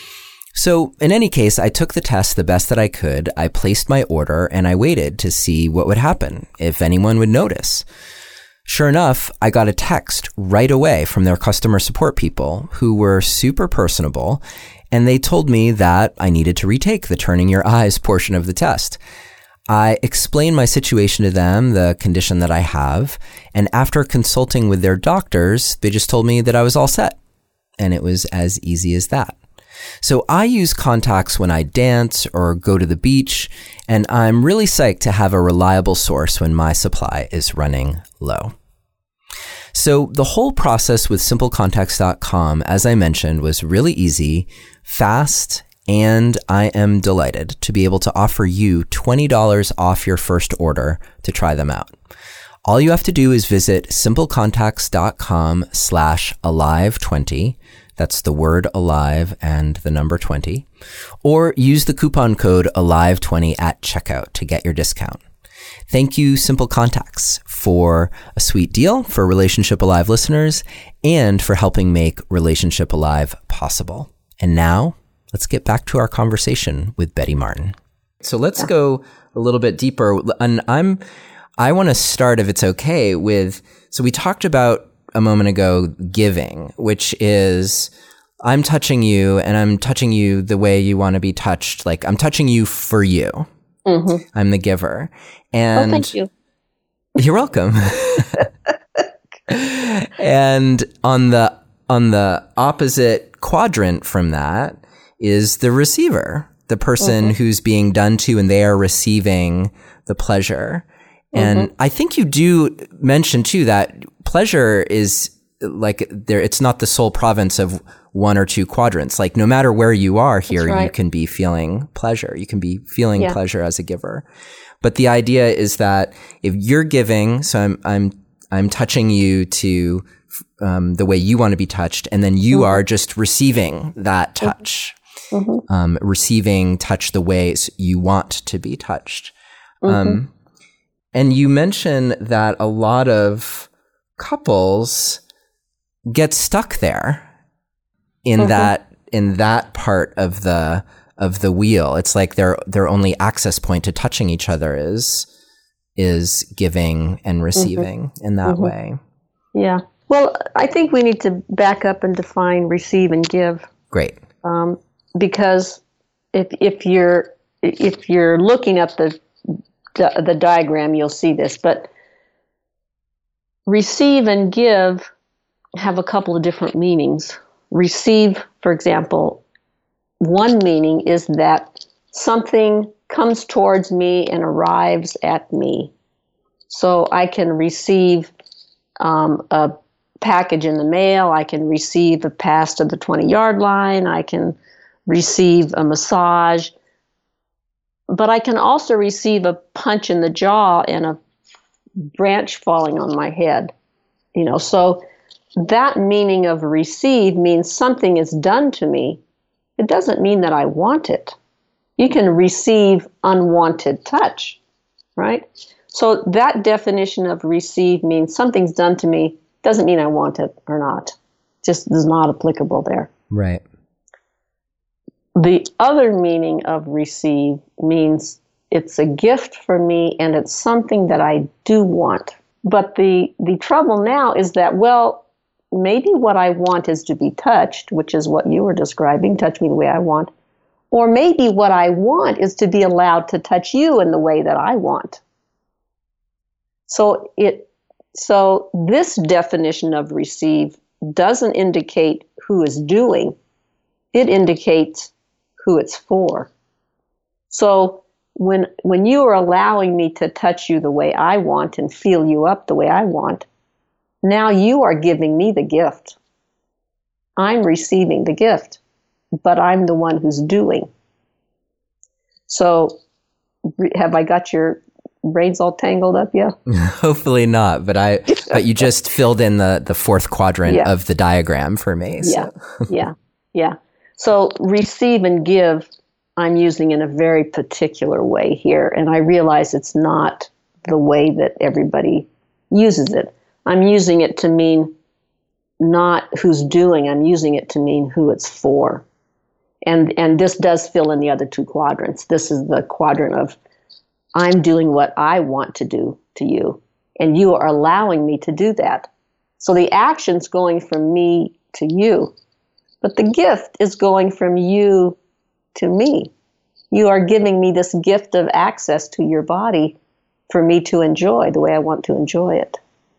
So in any case, I took the test the best that I could. I placed my order and I waited to see what would happen, if anyone would notice. Sure enough, I got a text right away from their customer support people who were super personable, and they told me that I needed to retake the turning your eyes portion of the test. I explained my situation to them, the condition that I have, and after consulting with their doctors, they just told me that I was all set. And it was as easy as that. So I use contacts when I dance or go to the beach, and I'm really psyched to have a reliable source when my supply is running low. So the whole process with simple contacts dot com, as I mentioned, was really easy, fast, and I am delighted to be able to offer you twenty dollars off your first order to try them out. All you have to do is visit simple contacts dot com slash alive twenty. That's the word alive and the number twenty. Or use the coupon code alive twenty at checkout to get your discount. Thank you, Simple Contacts, for a sweet deal for Relationship Alive listeners and for helping make Relationship Alive possible. And now, let's get back to our conversation with Betty Martin. So let's go a little bit deeper. And I'm, I want to start, if it's okay, with, so we talked about a moment ago giving, which is I'm touching you and I'm touching you the way you want to be touched. Like I'm touching you for you. Mm-hmm. I'm the giver. And
oh, thank you.
You're welcome. And on the on the opposite quadrant from that is the receiver, the person mm-hmm. who's being done to, and they are receiving the pleasure. And mm-hmm. I think you do mention too that pleasure is like there, it's not the sole province of one or two quadrants. Like no matter where you are here, right. you can be feeling pleasure. You can be feeling yeah. pleasure as a giver. But the idea is that if you're giving, so I'm, I'm, I'm touching you to, um, the way you want to be touched. And then you mm-hmm. are just receiving that touch, mm-hmm. um, receiving touch the ways you want to be touched. Mm-hmm. Um, and you mentioned that a lot of couples get stuck there in mm-hmm. that in that part of the of the wheel. It's like their their only access point to touching each other is is giving and receiving mm-hmm. in that mm-hmm. way.
Yeah. Well, I think we need to back up and define receive and give.
Great.
Um, because if if you're if you're looking at the the diagram, you'll see this. But receive and give have a couple of different meanings. Receive, for example, one meaning is that something comes towards me and arrives at me. So I can receive um, a package in the mail. I can receive a pass to the twenty-yard line. I can receive a massage. But I can also receive a punch in the jaw and a branch falling on my head. You know, so that meaning of receive means something is done to me. It doesn't mean that I want it. You can receive unwanted touch, right? So that definition of receive means something's done to me. Doesn't mean I want it or not. Just is not applicable there.
Right.
The other meaning of receive means it's a gift for me and it's something that I do want. But the, the trouble now is that, well, maybe what I want is to be touched, which is what you were describing, touch me the way I want. Or maybe what I want is to be allowed to touch you in the way that I want. So it so this definition of receive doesn't indicate who is doing. It indicates who it's for. So when when you are allowing me to touch you the way I want and feel you up the way I want, now you are giving me the gift. I'm receiving the gift, but I'm the one who's doing. So have I got your brains all tangled up yet?
Hopefully not, but I but you just filled in the, the fourth quadrant yeah. of the diagram for me. So.
Yeah, yeah, yeah. So receive and give, I'm using in a very particular way here, and I realize it's not the way that everybody uses it. I'm using it to mean not who's doing, I'm using it to mean who it's for. And and this does fill in the other two quadrants. This is the quadrant of I'm doing what I want to do to you, and you are allowing me to do that. So the action's going from me to you, but the gift is going from you to me. You are giving me this gift of access to your body for me to enjoy the way I want to enjoy it.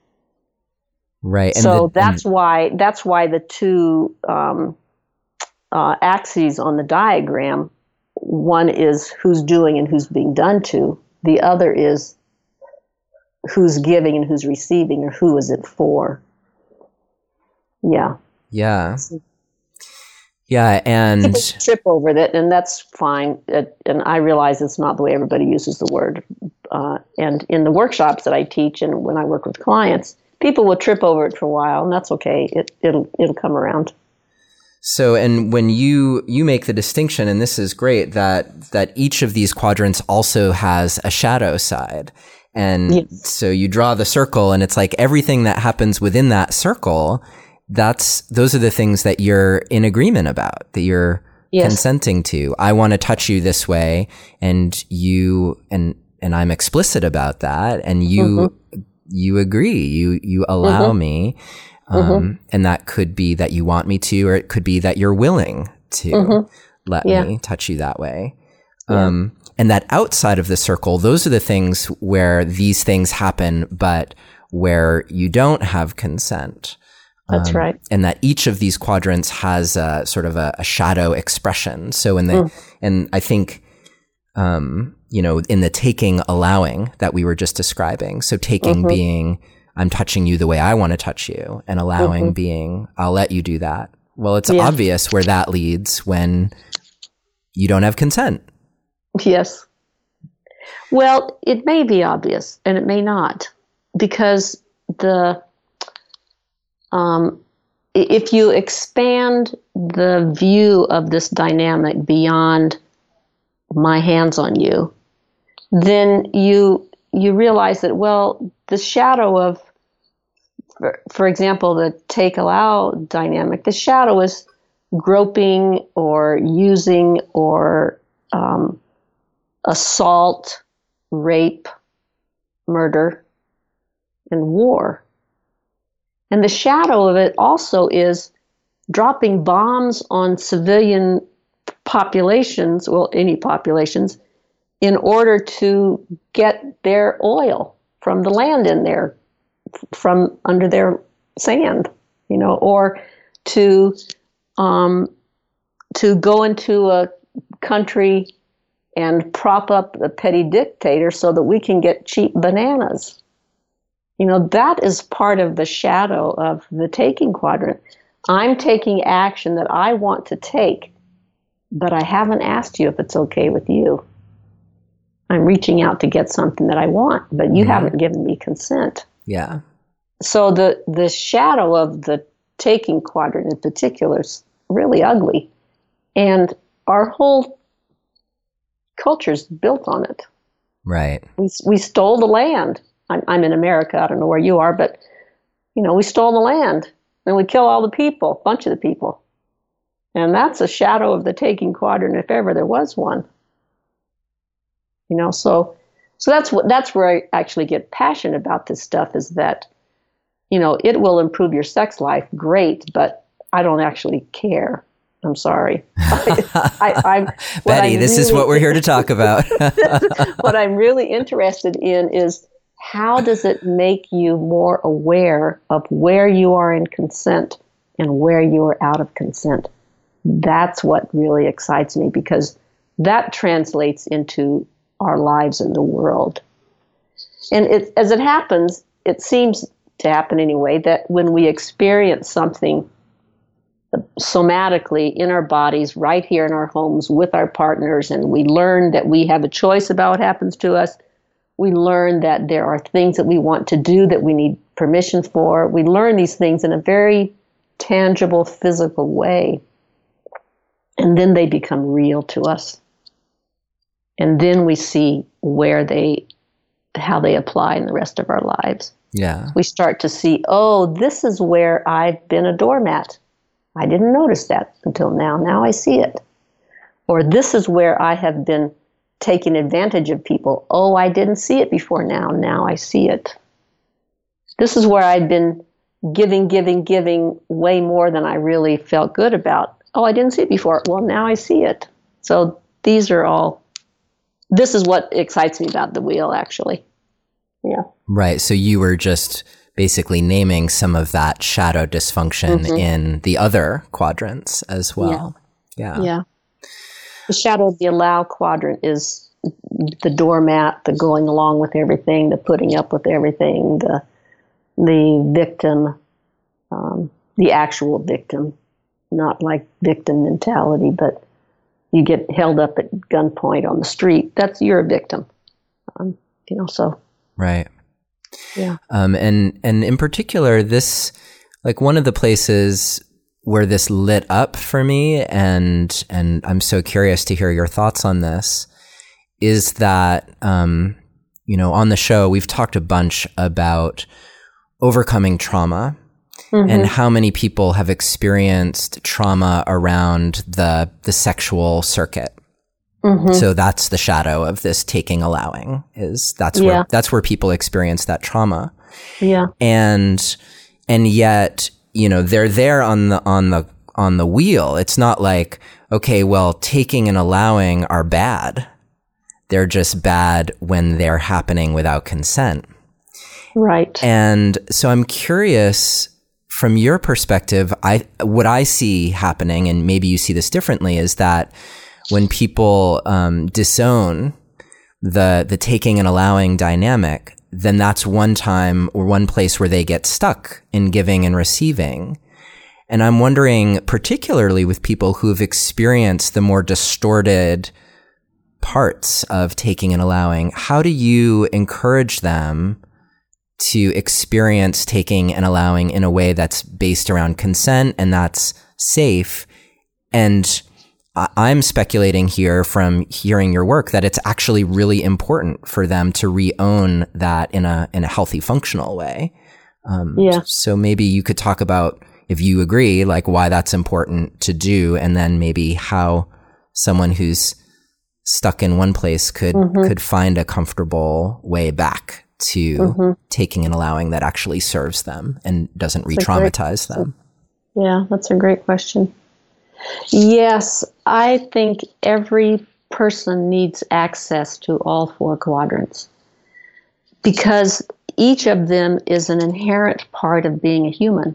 Right.
And so the, that's and why that's why the two um, uh, axes on the diagram, one is who's doing and who's being done to. The other is who's giving and who's receiving, or who is it for. Yeah.
Yeah. Yeah, and
people trip over it, and that's fine. It, and I realize it's not the way everybody uses the word. Uh, and in the workshops that I teach, and when I work with clients, people will trip over it for a while, and that's okay. It, it'll it'll come around.
So, and when you you make the distinction, and this is great, that that each of these quadrants also has a shadow side. And yes. So you draw the circle, and it's like everything that happens within that circle, that's those are the things that you're in agreement about, that you're yes. consenting to. I want to touch you this way, and you and and I'm explicit about that, and you mm-hmm. you agree, you you allow mm-hmm. me. Um, mm-hmm. And that could be that you want me to, or it could be that you're willing to mm-hmm. let yeah. me touch you that way. Yeah. Um, and that outside of the circle, those are the things where these things happen, but where you don't have consent.
That's um, right.
And that each of these quadrants has a sort of a, a shadow expression. So in the, mm. and I think, um, you know, in the taking, allowing that we were just describing. So taking mm-hmm. being, I'm touching you the way I want to touch you, and allowing mm-hmm. being, I'll let you do that. Well, it's yeah. obvious where that leads when you don't have consent.
Yes. Well, it may be obvious and it may not, because the, um, if you expand the view of this dynamic beyond my hands on you, then you, you realize that, well, the shadow of for, for example, the take-allow dynamic, the shadow is groping or using or um, assault, rape, murder, and war. And the shadow of it also is dropping bombs on civilian populations, well, any populations, in order to get their oil from the land in there, from under their sand, you know, or to um, to go into a country and prop up a petty dictator so that we can get cheap bananas. You know, that is part of the shadow of the taking quadrant. I'm taking action that I want to take, but I haven't asked you if it's okay with you. I'm reaching out to get something that I want, but you mm-hmm. haven't given me consent.
Yeah.
So the, the shadow of the taking quadrant in particular is really ugly. And our whole culture is built on it.
Right.
We, we stole the land. I'm, I'm in America. I don't know where you are, but, you know, we stole the land and we kill all the people, a bunch of the people. And that's a shadow of the taking quadrant if ever there was one. You know, so so that's what that's where I actually get passionate about this stuff, is that, you know, it will improve your sex life, great, but I don't actually care. I'm sorry. I, I, I'm,
Betty,
I'm
this
really,
is what we're here to talk about.
What I'm really interested in is, how does it make you more aware of where you are in consent and where you are out of consent? That's what really excites me, because that translates into our lives in the world. And it, as it happens, it seems to happen anyway, that when we experience something somatically in our bodies, right here in our homes with our partners, and we learn that we have a choice about what happens to us, we learn that there are things that we want to do that we need permission for. We learn these things in a very tangible, physical way. And then they become real to us. And then we see where they, how they apply in the rest of our lives.
Yeah.
We start to see, oh, this is where I've been a doormat. I didn't notice that until now. Now I see it. Or this is where I have been taking advantage of people. Oh, I didn't see it before now. Now I see it. This is where I've been giving, giving, giving way more than I really felt good about. Oh, I didn't see it before. Well, now I see it. So these are all, this is what excites me about the wheel, actually. Yeah.
Right. So you were just basically naming some of that shadow dysfunction mm-hmm. in the other quadrants as well. Yeah.
Yeah. yeah. The shadow of the allow quadrant is the doormat, the going along with everything, the putting up with everything, the the victim, um, the actual victim, not like victim mentality, but you get held up at gunpoint on the street. That's, you're a victim. Um, you know, so.
Right.
Yeah.
Um, and, and in particular, this, like one of the places where this lit up for me, and, and I'm so curious to hear your thoughts on this, is that, um, you know, on the show, we've talked a bunch about overcoming trauma. Mm-hmm. And how many people have experienced trauma around the the sexual circuit. Mm-hmm. So that's the shadow of this taking allowing, is that's yeah. where that's where people experience that trauma.
Yeah.
And and yet, you know, they're there on the on the on the wheel. It's not like, okay, well, taking and allowing are bad. They're just bad when they're happening without consent.
Right.
And so I'm curious, from your perspective, I what I see happening, and maybe you see this differently, is that when people um, disown the the taking and allowing dynamic, then that's one time or one place where they get stuck in giving and receiving. And I'm wondering, particularly with people who've experienced the more distorted parts of taking and allowing, how do you encourage them to experience taking and allowing in a way that's based around consent and that's safe? And I'm speculating here from hearing your work that it's actually really important for them to re-own that in a in a healthy, functional way. Um,
yeah.
So maybe you could talk about, if you agree, like why that's important to do, and then maybe how someone who's stuck in one place could mm-hmm. could find a comfortable way back to mm-hmm. taking and allowing that actually serves them and doesn't that's re-traumatize great, them.
Yeah, that's a great question. Yes, I think every person needs access to all four quadrants because each of them is an inherent part of being a human.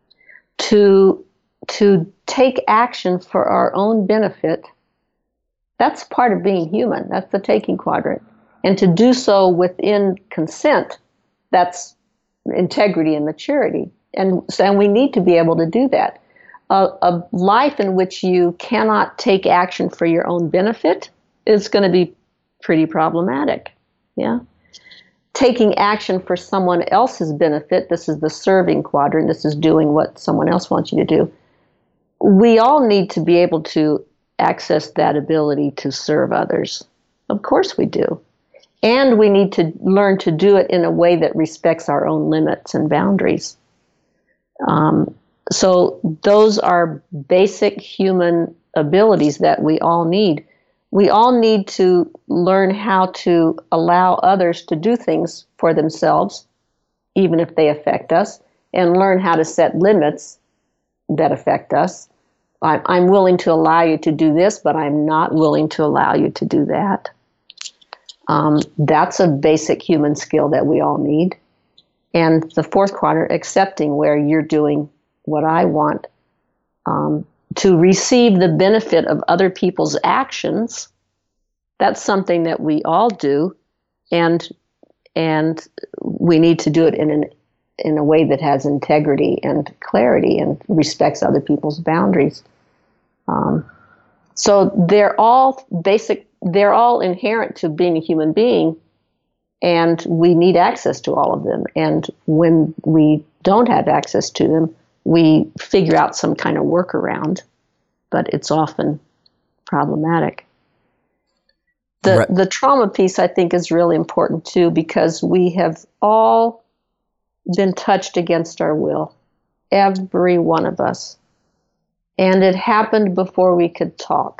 To, to take action for our own benefit, that's part of being human. That's the taking quadrant. And to do so within consent, that's integrity and maturity. And, and we need to be able to do that. A, a life in which you cannot take action for your own benefit is going to be pretty problematic. Yeah. Taking action for someone else's benefit, this is the serving quadrant, this is doing what someone else wants you to do. We all need to be able to access that ability to serve others. Of course we do. And we need to learn to do it in a way that respects our own limits and boundaries. Um, so those are basic human abilities that we all need. We all need to learn how to allow others to do things for themselves, even if they affect us, and learn how to set limits that affect us. I'm, I'm willing to allow you to do this, but I'm not willing to allow you to do that. Um, that's a basic human skill that we all need. And the fourth quadrant, accepting, where you're doing what I want. Um, to receive the benefit of other people's actions, that's something that we all do, and and we need to do it in an in a way that has integrity and clarity and respects other people's boundaries. Um, so they're all basic. They're all inherent to being a human being, and we need access to all of them. And when we don't have access to them, we figure out some kind of workaround, but it's often problematic. The right. the trauma piece, I think, is really important too, because we have all been touched against our will, every one of us. And it happened before we could talk.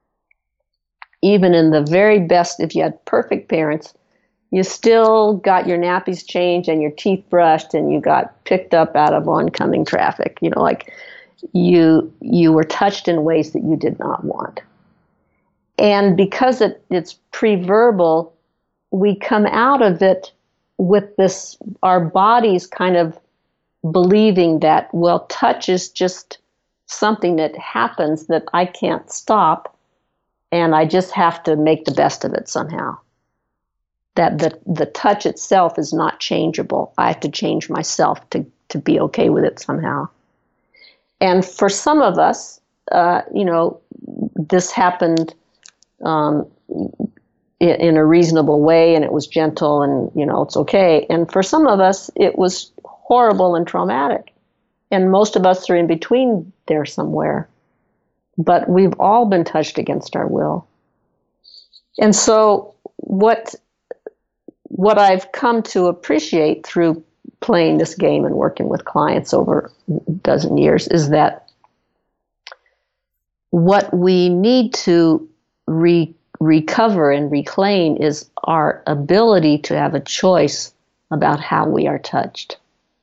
Even in the very best, if you had perfect parents, you still got your nappies changed and your teeth brushed and you got picked up out of oncoming traffic. You know, like you you were touched in ways that you did not want. And because it, it's pre-verbal, we come out of it with this, our bodies kind of believing that, well, touch is just something that happens that I can't stop, and I just have to make the best of it somehow. That the, the touch itself is not changeable. I have to change myself to, to be okay with it somehow. And for some of us, uh, you know, this happened um, in, in a reasonable way, and it was gentle, and, you know, it's okay. And for some of us, it was horrible and traumatic. And most of us are in between there somewhere. But we've all been touched against our will. And so what... What I've come to appreciate through playing this game and working with clients over a dozen years is that what we need to re- recover and reclaim is our ability to have a choice about how we are touched.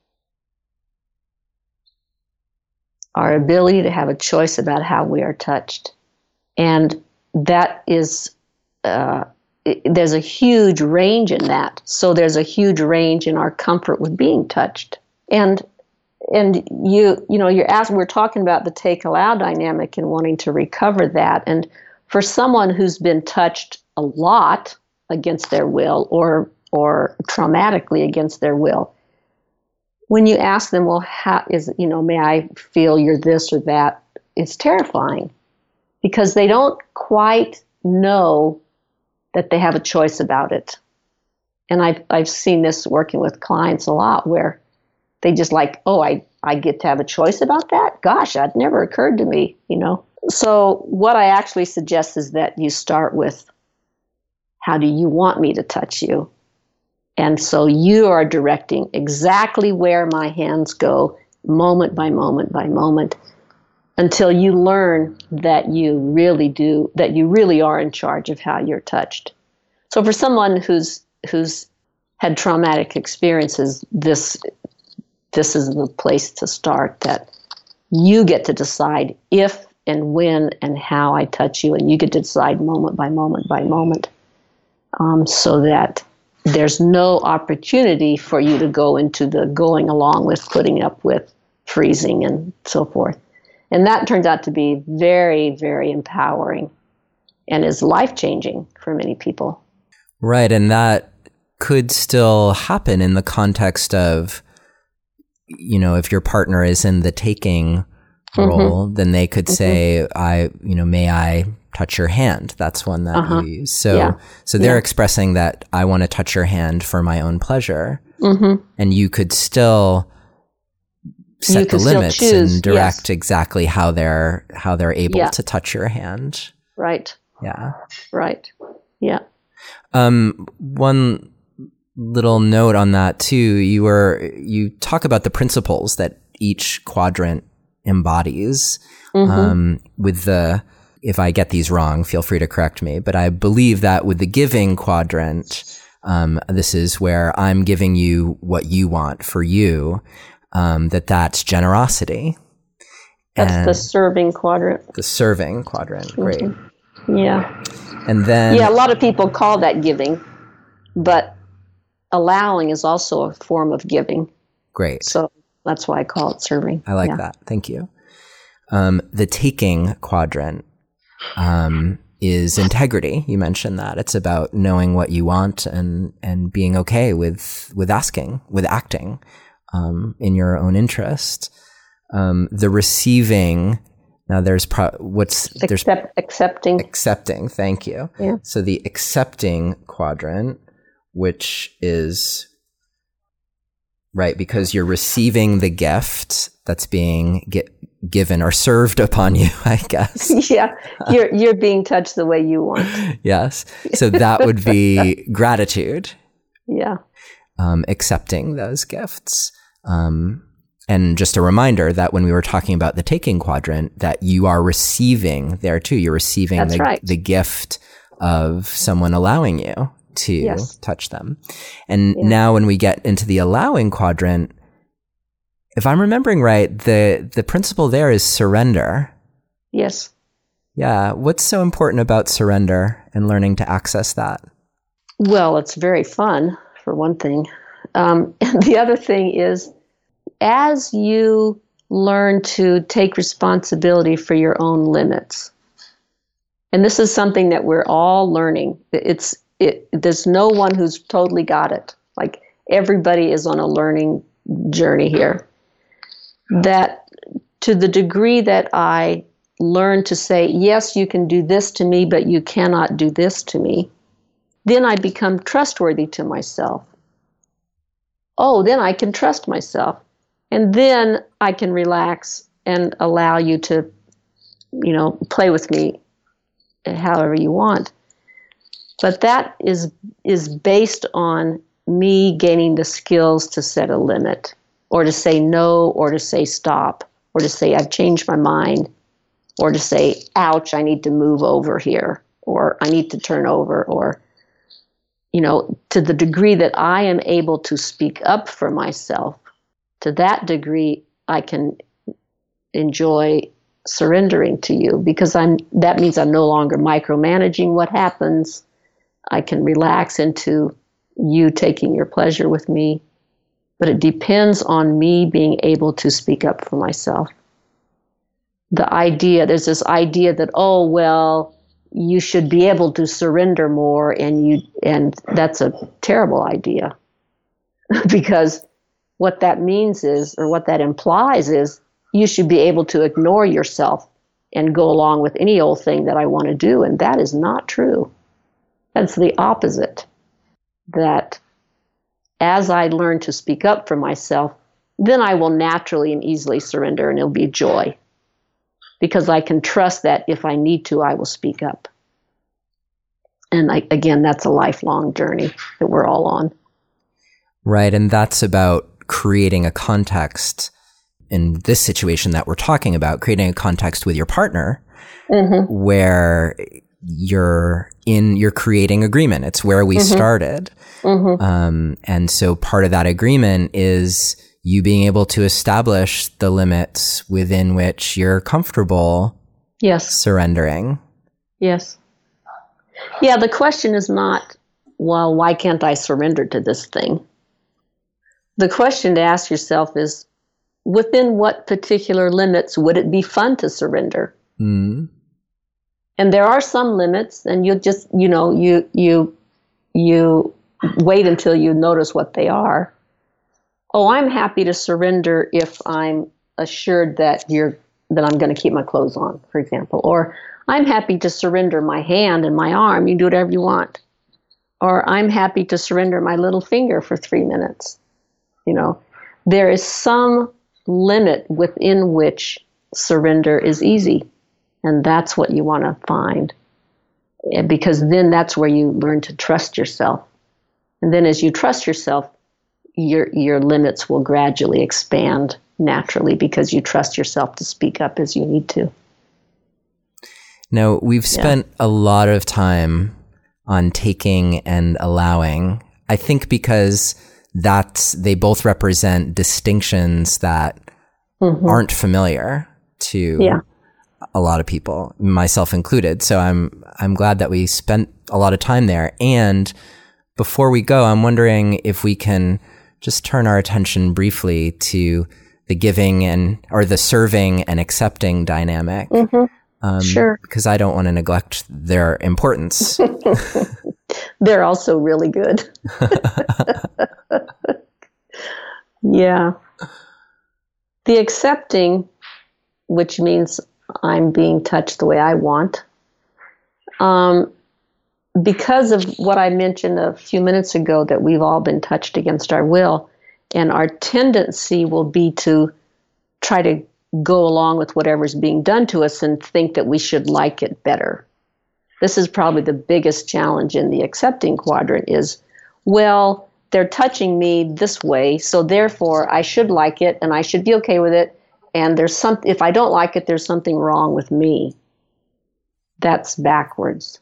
Our ability to have a choice about how we are touched. And that is... Uh, there's a huge range in that. So there's a huge range in our comfort with being touched. And and you you know, you're asking, we're talking about the take allow dynamic and wanting to recover that. And for someone who's been touched a lot against their will or or traumatically against their will, when you ask them, well, how is, you know, may I feel you're this or that? It's terrifying because they don't quite know that they have a choice about it. And I've, I've seen this working with clients a lot where they just like, oh, I, I get to have a choice about that? Gosh, that never occurred to me, you know? So what I actually suggest is that you start with, how do you want me to touch you? And so you are directing exactly where my hands go, moment by moment by moment, until you learn that you really do, that you really are in charge of how you're touched. So for someone who's who's had traumatic experiences, this this is the place to start, that you get to decide if and when and how I touch you, and you get to decide moment by moment by moment, um, so that there's no opportunity for you to go into the going along with, putting up with, freezing, and so forth. And that turns out to be very, very empowering and is life-changing for many people.
Right, and that could still happen in the context of, you know, if your partner is in the taking role, mm-hmm. then they could mm-hmm. say, I, you know, may I touch your hand? That's one that uh-huh. you use. So, yeah. so they're yeah. expressing that I want to touch your hand for my own pleasure. Mm-hmm. And you could still set you the limits and direct yes. exactly how they're, how they're able yeah. to touch your hand.
Right.
Yeah.
Right. Yeah.
Um, one little note on that too, you were, you talk about the principles that each quadrant embodies, mm-hmm. um, with the, if I get these wrong, feel free to correct me, but I believe that with the giving quadrant, um, this is where I'm giving you what you want for you, um, that that's generosity.
That's
and
the serving quadrant.
The serving quadrant. Great.
Mm-hmm. Yeah.
And then,
yeah, a lot of people call that giving, but allowing is also a form of giving.
Great.
So that's why I call it serving.
I like
yeah.
that. Thank you. Um, the taking quadrant, um, is integrity. You mentioned that. It's about knowing what you want and, and being okay with, with asking, with acting, um, in your own interest. Um, the receiving, now there's pro- what's, there's
Accept, accepting.
Accepting. Thank you.
Yeah.
So the accepting quadrant, which is, right, because you're receiving the gift that's being get, given or served upon you, I guess.
Yeah, you're you're being touched the way you want.
Yes. So that would be gratitude.
Yeah.
Um, accepting those gifts. Um, and just a reminder that when we were talking about the taking quadrant, that you are receiving there too. You're receiving
That's
the,
right.
the gift of someone allowing you to
yes.
touch them. And
yeah.
now when we get into the allowing quadrant, if I'm remembering right, the, the principle there is surrender.
Yes.
Yeah. What's so important about surrender and learning to access that?
Well, it's very fun, for one thing. Um, and the other thing is, as you learn to take responsibility for your own limits, and this is something that we're all learning. It's it. There's no one who's totally got it. Like, everybody is on a learning journey here. That to the degree that I learn to say, yes, you can do this to me, but you cannot do this to me, then I become trustworthy to myself. Oh, then I can trust myself. And then I can relax and allow you to, you know, play with me however you want. But that is is based on me gaining the skills to set a limit, or to say no, or to say stop, or to say I've changed my mind, or to say, ouch, I need to move over here, or I need to turn over, or, you know, to the degree that I am able to speak up for myself, to that degree, I can enjoy surrendering to you, because I'm, that means I'm no longer micromanaging what happens. I can relax into you taking your pleasure with me, but it depends on me being able to speak up for myself. The idea, there's this idea that, oh, well, you should be able to surrender more, and you, and that's a terrible idea. Because what that means is, or what that implies is, you should be able to ignore yourself and go along with any old thing that I want to do, and that is not true. That's the opposite. That as I learn to speak up for myself, then I will naturally and easily surrender, and it'll be joy. Because I can trust that if I need to, I will speak up. And I, again, that's a lifelong journey that we're all on.
Right. And that's about creating a context in this situation that we're talking about, creating a context with your partner mm-hmm. where you're in, you're creating agreement. It's where we mm-hmm. started. Mm-hmm. Um, and so part of that agreement is you being able to establish the limits within which you're comfortable
yes.
surrendering.
Yes. Yeah, the question is not, well, why can't I surrender to this thing? The question to ask yourself is, within what particular limits would it be fun to surrender?
Mm.
And there are some limits, and you just, you know, you you you wait until you notice what they are. Oh, I'm happy to surrender if I'm assured that you're that I'm going to keep my clothes on, for example. Or I'm happy to surrender my hand and my arm. You do whatever you want. Or I'm happy to surrender my little finger for three minutes. You know, there is some limit within which surrender is easy. And that's what you want to find. Because then that's where you learn to trust yourself. And then as you trust yourself, your your limits will gradually expand naturally because you trust yourself to speak up as you need to.
Now, we've spent yeah. a lot of time on taking and allowing, I think because that's, they both represent distinctions that mm-hmm. aren't familiar to
yeah.
a lot of people, myself included. So I'm I'm glad that we spent a lot of time there. And before we go, I'm wondering if we can just turn our attention briefly to the giving and or the serving and accepting dynamic.
Mm-hmm.
Um,
sure.
Because I don't want to neglect their importance.
They're also really good. Yeah. The accepting, which means I'm being touched the way I want, um, because of what I mentioned a few minutes ago, that we've all been touched against our will, and our tendency will be to try to go along with whatever's being done to us and think that we should like it better. This is probably the biggest challenge in the accepting quadrant is, well, they're touching me this way, so therefore I should like it and I should be okay with it. And there's some, if I don't like it, there's something wrong with me. That's backwards.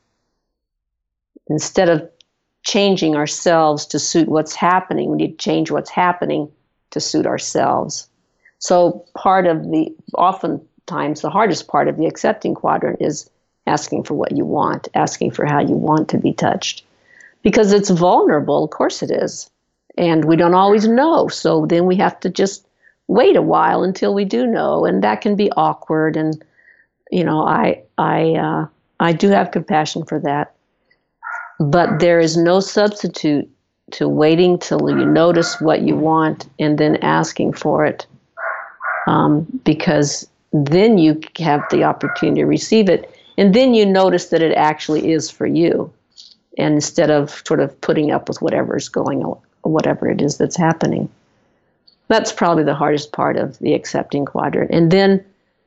Instead of changing ourselves to suit what's happening, we need to change what's happening to suit ourselves. So part of the, oftentimes the hardest part of the accepting quadrant is asking for what you want, asking for how you want to be touched. Because it's vulnerable, of course it is. And we don't always know. So then we have to just wait a while until we do know. And that can be awkward. And, you know, I I uh, I do have compassion for that. But there is no substitute to waiting till you notice what you want and then asking for it. Um, because then you have the opportunity to receive it. And then you notice that it actually is for you. And instead of sort of putting up with whatever's going on, whatever it is that's happening. That's probably the hardest part of the accepting quadrant. And then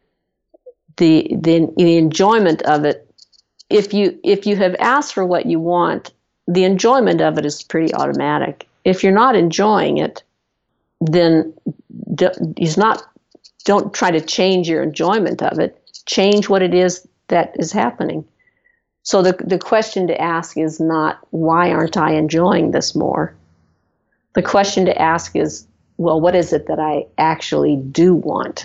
the, the the enjoyment of it, if you if you have asked for what you want, the enjoyment of it is pretty automatic. If you're not enjoying it, then is not don't try to change your enjoyment of it. Change what it is that is happening. So the the question to ask is not, why aren't I enjoying this more? The question to ask is, well, what is it that I actually do want?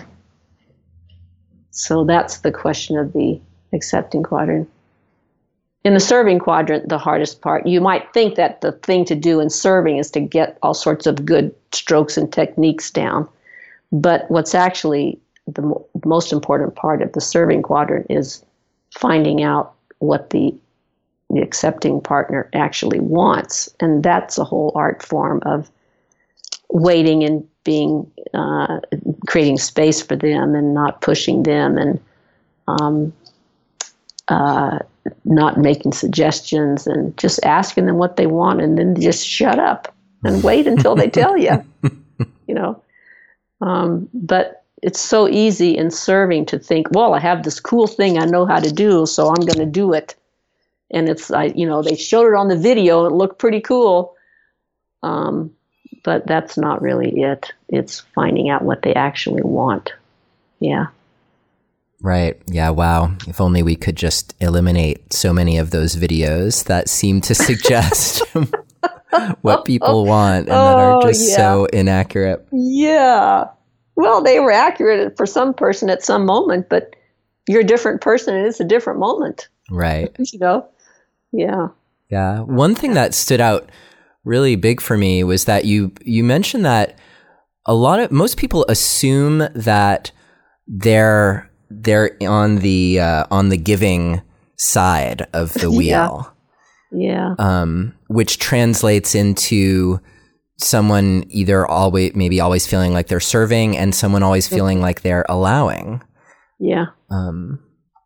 So that's the question of the accepting quadrant. In the serving quadrant, the hardest part, you might think that the thing to do in serving is to get all sorts of good strokes and techniques down. But what's actually the mo- most important part of the serving quadrant is finding out what the, the accepting partner actually wants. And that's a whole art form of waiting and being, uh, creating space for them and not pushing them and um, uh, not making suggestions and just asking them what they want and then just shut up and wait until they tell you, you know. Um, but it's so easy in serving to think, well, I have this cool thing I know how to do, so I'm going to do it. And it's, I, you know, they showed it on the video. It looked pretty cool. Um, but that's not really it. It's finding out what they actually want. Yeah.
Right. Yeah. Wow. If only we could just eliminate so many of those videos that seem to suggest what people want and oh, that are just yeah. so inaccurate.
Yeah. Well, they were accurate for some person at some moment, but you're a different person and it's a different moment.
Right.
You know? Yeah.
Yeah. One thing that stood out really big for me was that you you mentioned that a lot of most people assume that they're they're on the uh, on the giving side of the wheel.
Yeah. yeah.
Um, which translates into someone either always maybe always feeling like they're serving and someone always feeling like they're allowing.
Yeah.
Um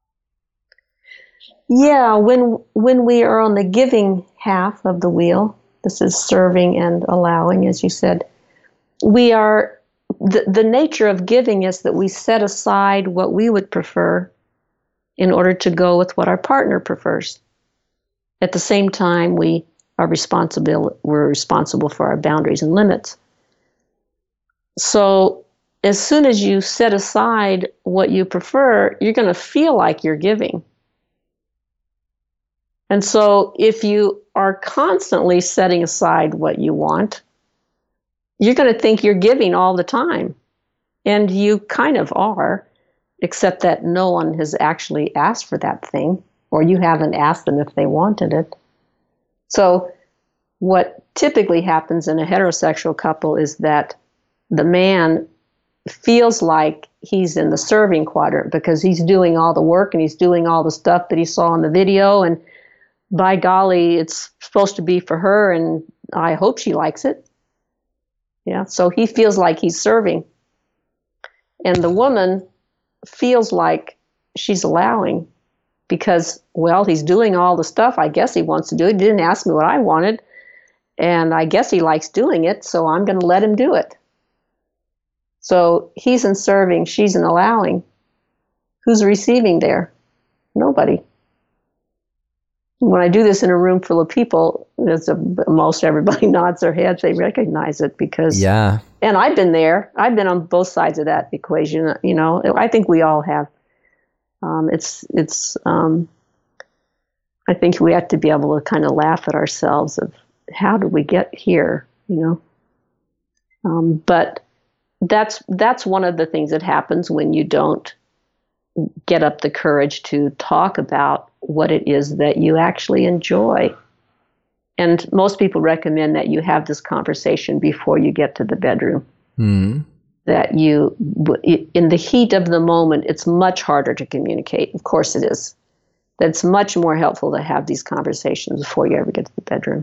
Yeah, when when we are on the giving half of the wheel, this is serving and allowing, as you said, we are, the, the nature of giving is that we set aside what we would prefer in order to go with what our partner prefers. At the same time, we are responsible, we're responsible for our boundaries and limits. So as soon as you set aside what you prefer, you're going to feel like you're giving. And so if you are constantly setting aside what you want, you're going to think you're giving all the time. And you kind of are, except that no one has actually asked for that thing, or you haven't asked them if they wanted it. So what typically happens in a heterosexual couple is that the man feels like he's in the serving quadrant because he's doing all the work and he's doing all the stuff that he saw in the video, and by golly, it's supposed to be for her, and I hope she likes it. Yeah, so he feels like he's serving. And the woman feels like she's allowing because, well, he's doing all the stuff I guess he wants to do. He didn't ask me what I wanted, and I guess he likes doing it, so I'm going to let him do it. So he's in serving, she's in allowing. Who's receiving there? Nobody. When I do this in a room full of people, there's a, most everybody nods their heads. They recognize it because,
yeah.
And I've been there. I've been on both sides of that equation. You know, I think we all have. Um, it's it's. Um, I think we have to be able to kind of laugh at ourselves of how did we get here? You know. Um, but that's that's one of the things that happens when you don't get up the courage to talk about what it is that you actually enjoy. And most people recommend that you have this conversation before you get to the bedroom. Mm. That you, in the heat of the moment, it's much harder to communicate. Of course it is. That it's much more helpful to have these conversations before you ever get to the bedroom.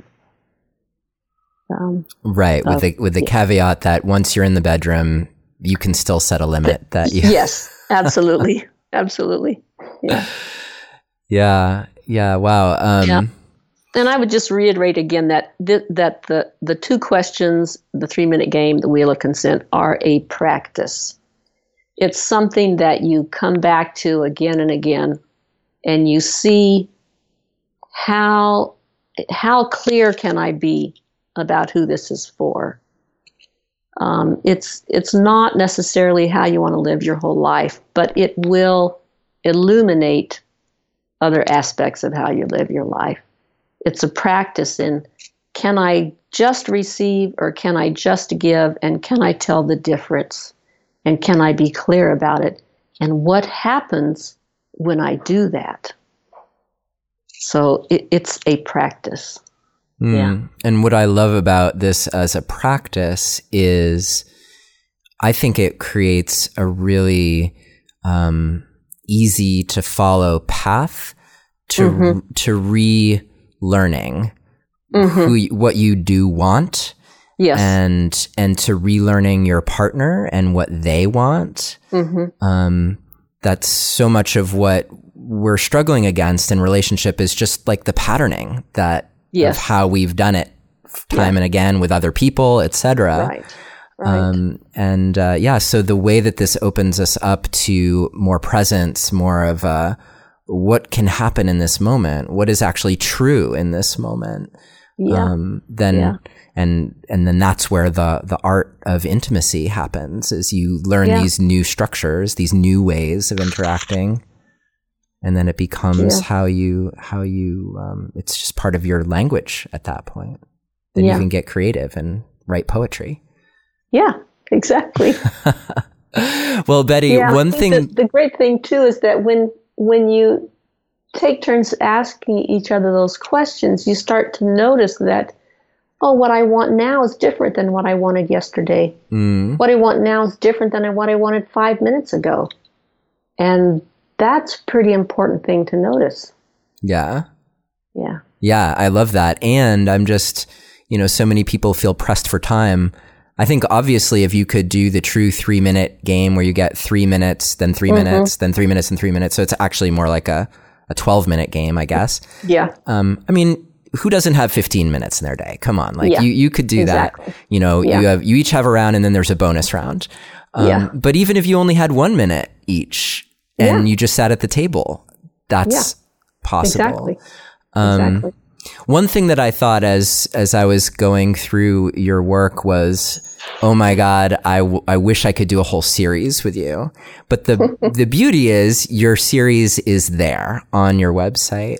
Um, right, with uh, the with the yeah. caveat that once you're in the bedroom, you can still set a limit. That you
yes, absolutely. Absolutely. Yeah.
Yeah. Yeah. Wow. Um,
yeah. And I would just reiterate again that th- that the, the two questions, the three minute game, the wheel of consent, are a practice. It's something that you come back to again and again, and you see how how clear can I be about who this is for. Um, it's it's not necessarily how you want to live your whole life, but it will illuminate other aspects of how you live your life. It's a practice in, can I just receive or can I just give, and can I tell the difference, and can I be clear about it, and what happens when I do that? So it, it's a practice.
Mm. Yeah. And what I love about this as a practice is I think it creates a really um, easy to follow path to mm-hmm. to relearning mm-hmm. who you, what you do want.
Yes.
And and to relearning your partner and what they want. Mm-hmm. Um, that's so much of what we're struggling against in relationship is just like the patterning that yes. of how we've done it time yeah. and again with other people, et cetera.
Right. Right.
Um, and uh, yeah, so the way that this opens us up to more presence, more of uh, what can happen in this moment, what is actually true in this moment,
Yeah.
Um, then,
yeah.
and, and then that's where the, the art of intimacy happens, is you learn
yeah.
these new structures, these new ways of interacting. And then it becomes
yeah.
how you, how you, um, it's just part of your language at that point. Then
yeah.
you can get creative and write poetry.
Yeah, exactly.
Well, Betty,
yeah,
one thing.
The, the great thing too is that when, when you take turns asking each other those questions, you start to notice that, oh, what I want now is different than what I wanted yesterday.
Mm.
What I want now is different than what I wanted five minutes ago. And that's a pretty important thing to notice.
Yeah.
Yeah.
Yeah, I love that. And I'm just, you know, so many people feel pressed for time. I think obviously if you could do the true three minute game where you get three minutes, then three mm-hmm. minutes, then three minutes and three minutes. So it's actually more like a, a twelve minute game, I guess.
Yeah.
Um, I mean, who doesn't have fifteen minutes in their day? Come on. Like
yeah.
you, you could do exactly. that. You know, yeah. you have, you each have a round and then there's a bonus round. Um,
yeah.
But even if you only had one minute each and
yeah.
you just sat at the table, that's
yeah.
possible.
Exactly.
Um,
exactly.
One thing that I thought as, as I was going through your work was, oh my God, I, w- I wish I could do a whole series with you. But the, the beauty is your series is there on your website.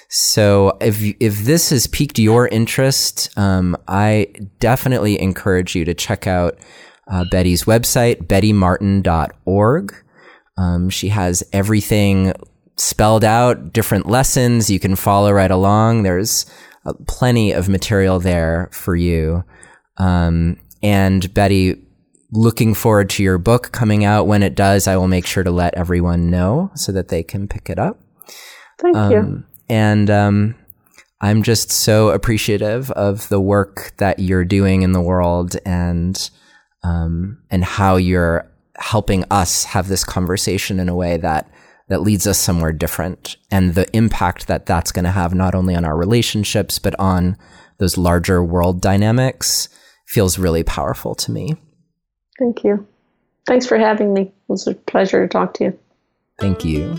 So if, if this has piqued your interest, um, I definitely encourage you to check out, uh, Betty's website, betty martin dot org. Um, she has everything spelled out, different lessons you can follow right along. There's uh, plenty of material there for you. Um, and Betty, looking forward to your book coming out. When it does, I will make sure to let everyone know so that they can pick it up.
Thank
um,
you.
And um, I'm just so appreciative of the work that you're doing in the world, and um, and how you're helping us have this conversation in a way that that leads us somewhere different, and the impact that that's going to have not only on our relationships, but on those larger world dynamics feels really powerful to me.
Thank you. Thanks for having me. It was a pleasure to talk to you.
Thank you.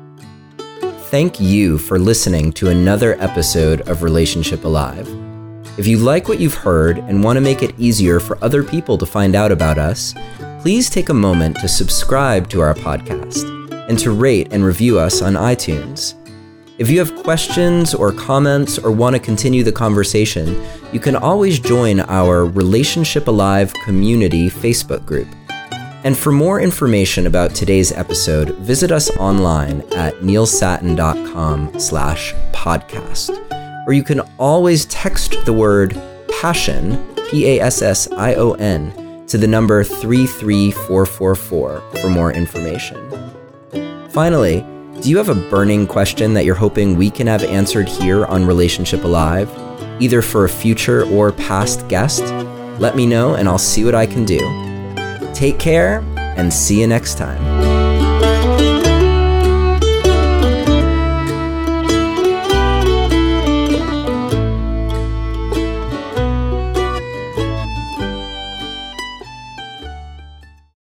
Thank you for listening to another episode of Relationship Alive. If you like what you've heard and want to make it easier for other people to find out about us, please take a moment to subscribe to our podcast and to rate and review us on iTunes. If you have questions or comments or want to continue the conversation, you can always join our Relationship Alive community Facebook group. And for more information about today's episode, visit us online at neil sattin dot com slash podcast. Or you can always text the word passion, P A S S I O N, to the number three three four four four for more information. Finally, do you have a burning question that you're hoping we can have answered here on Relationship Alive, either for a future or past guest? Let me know and I'll see what I can do. Take care and see you next time.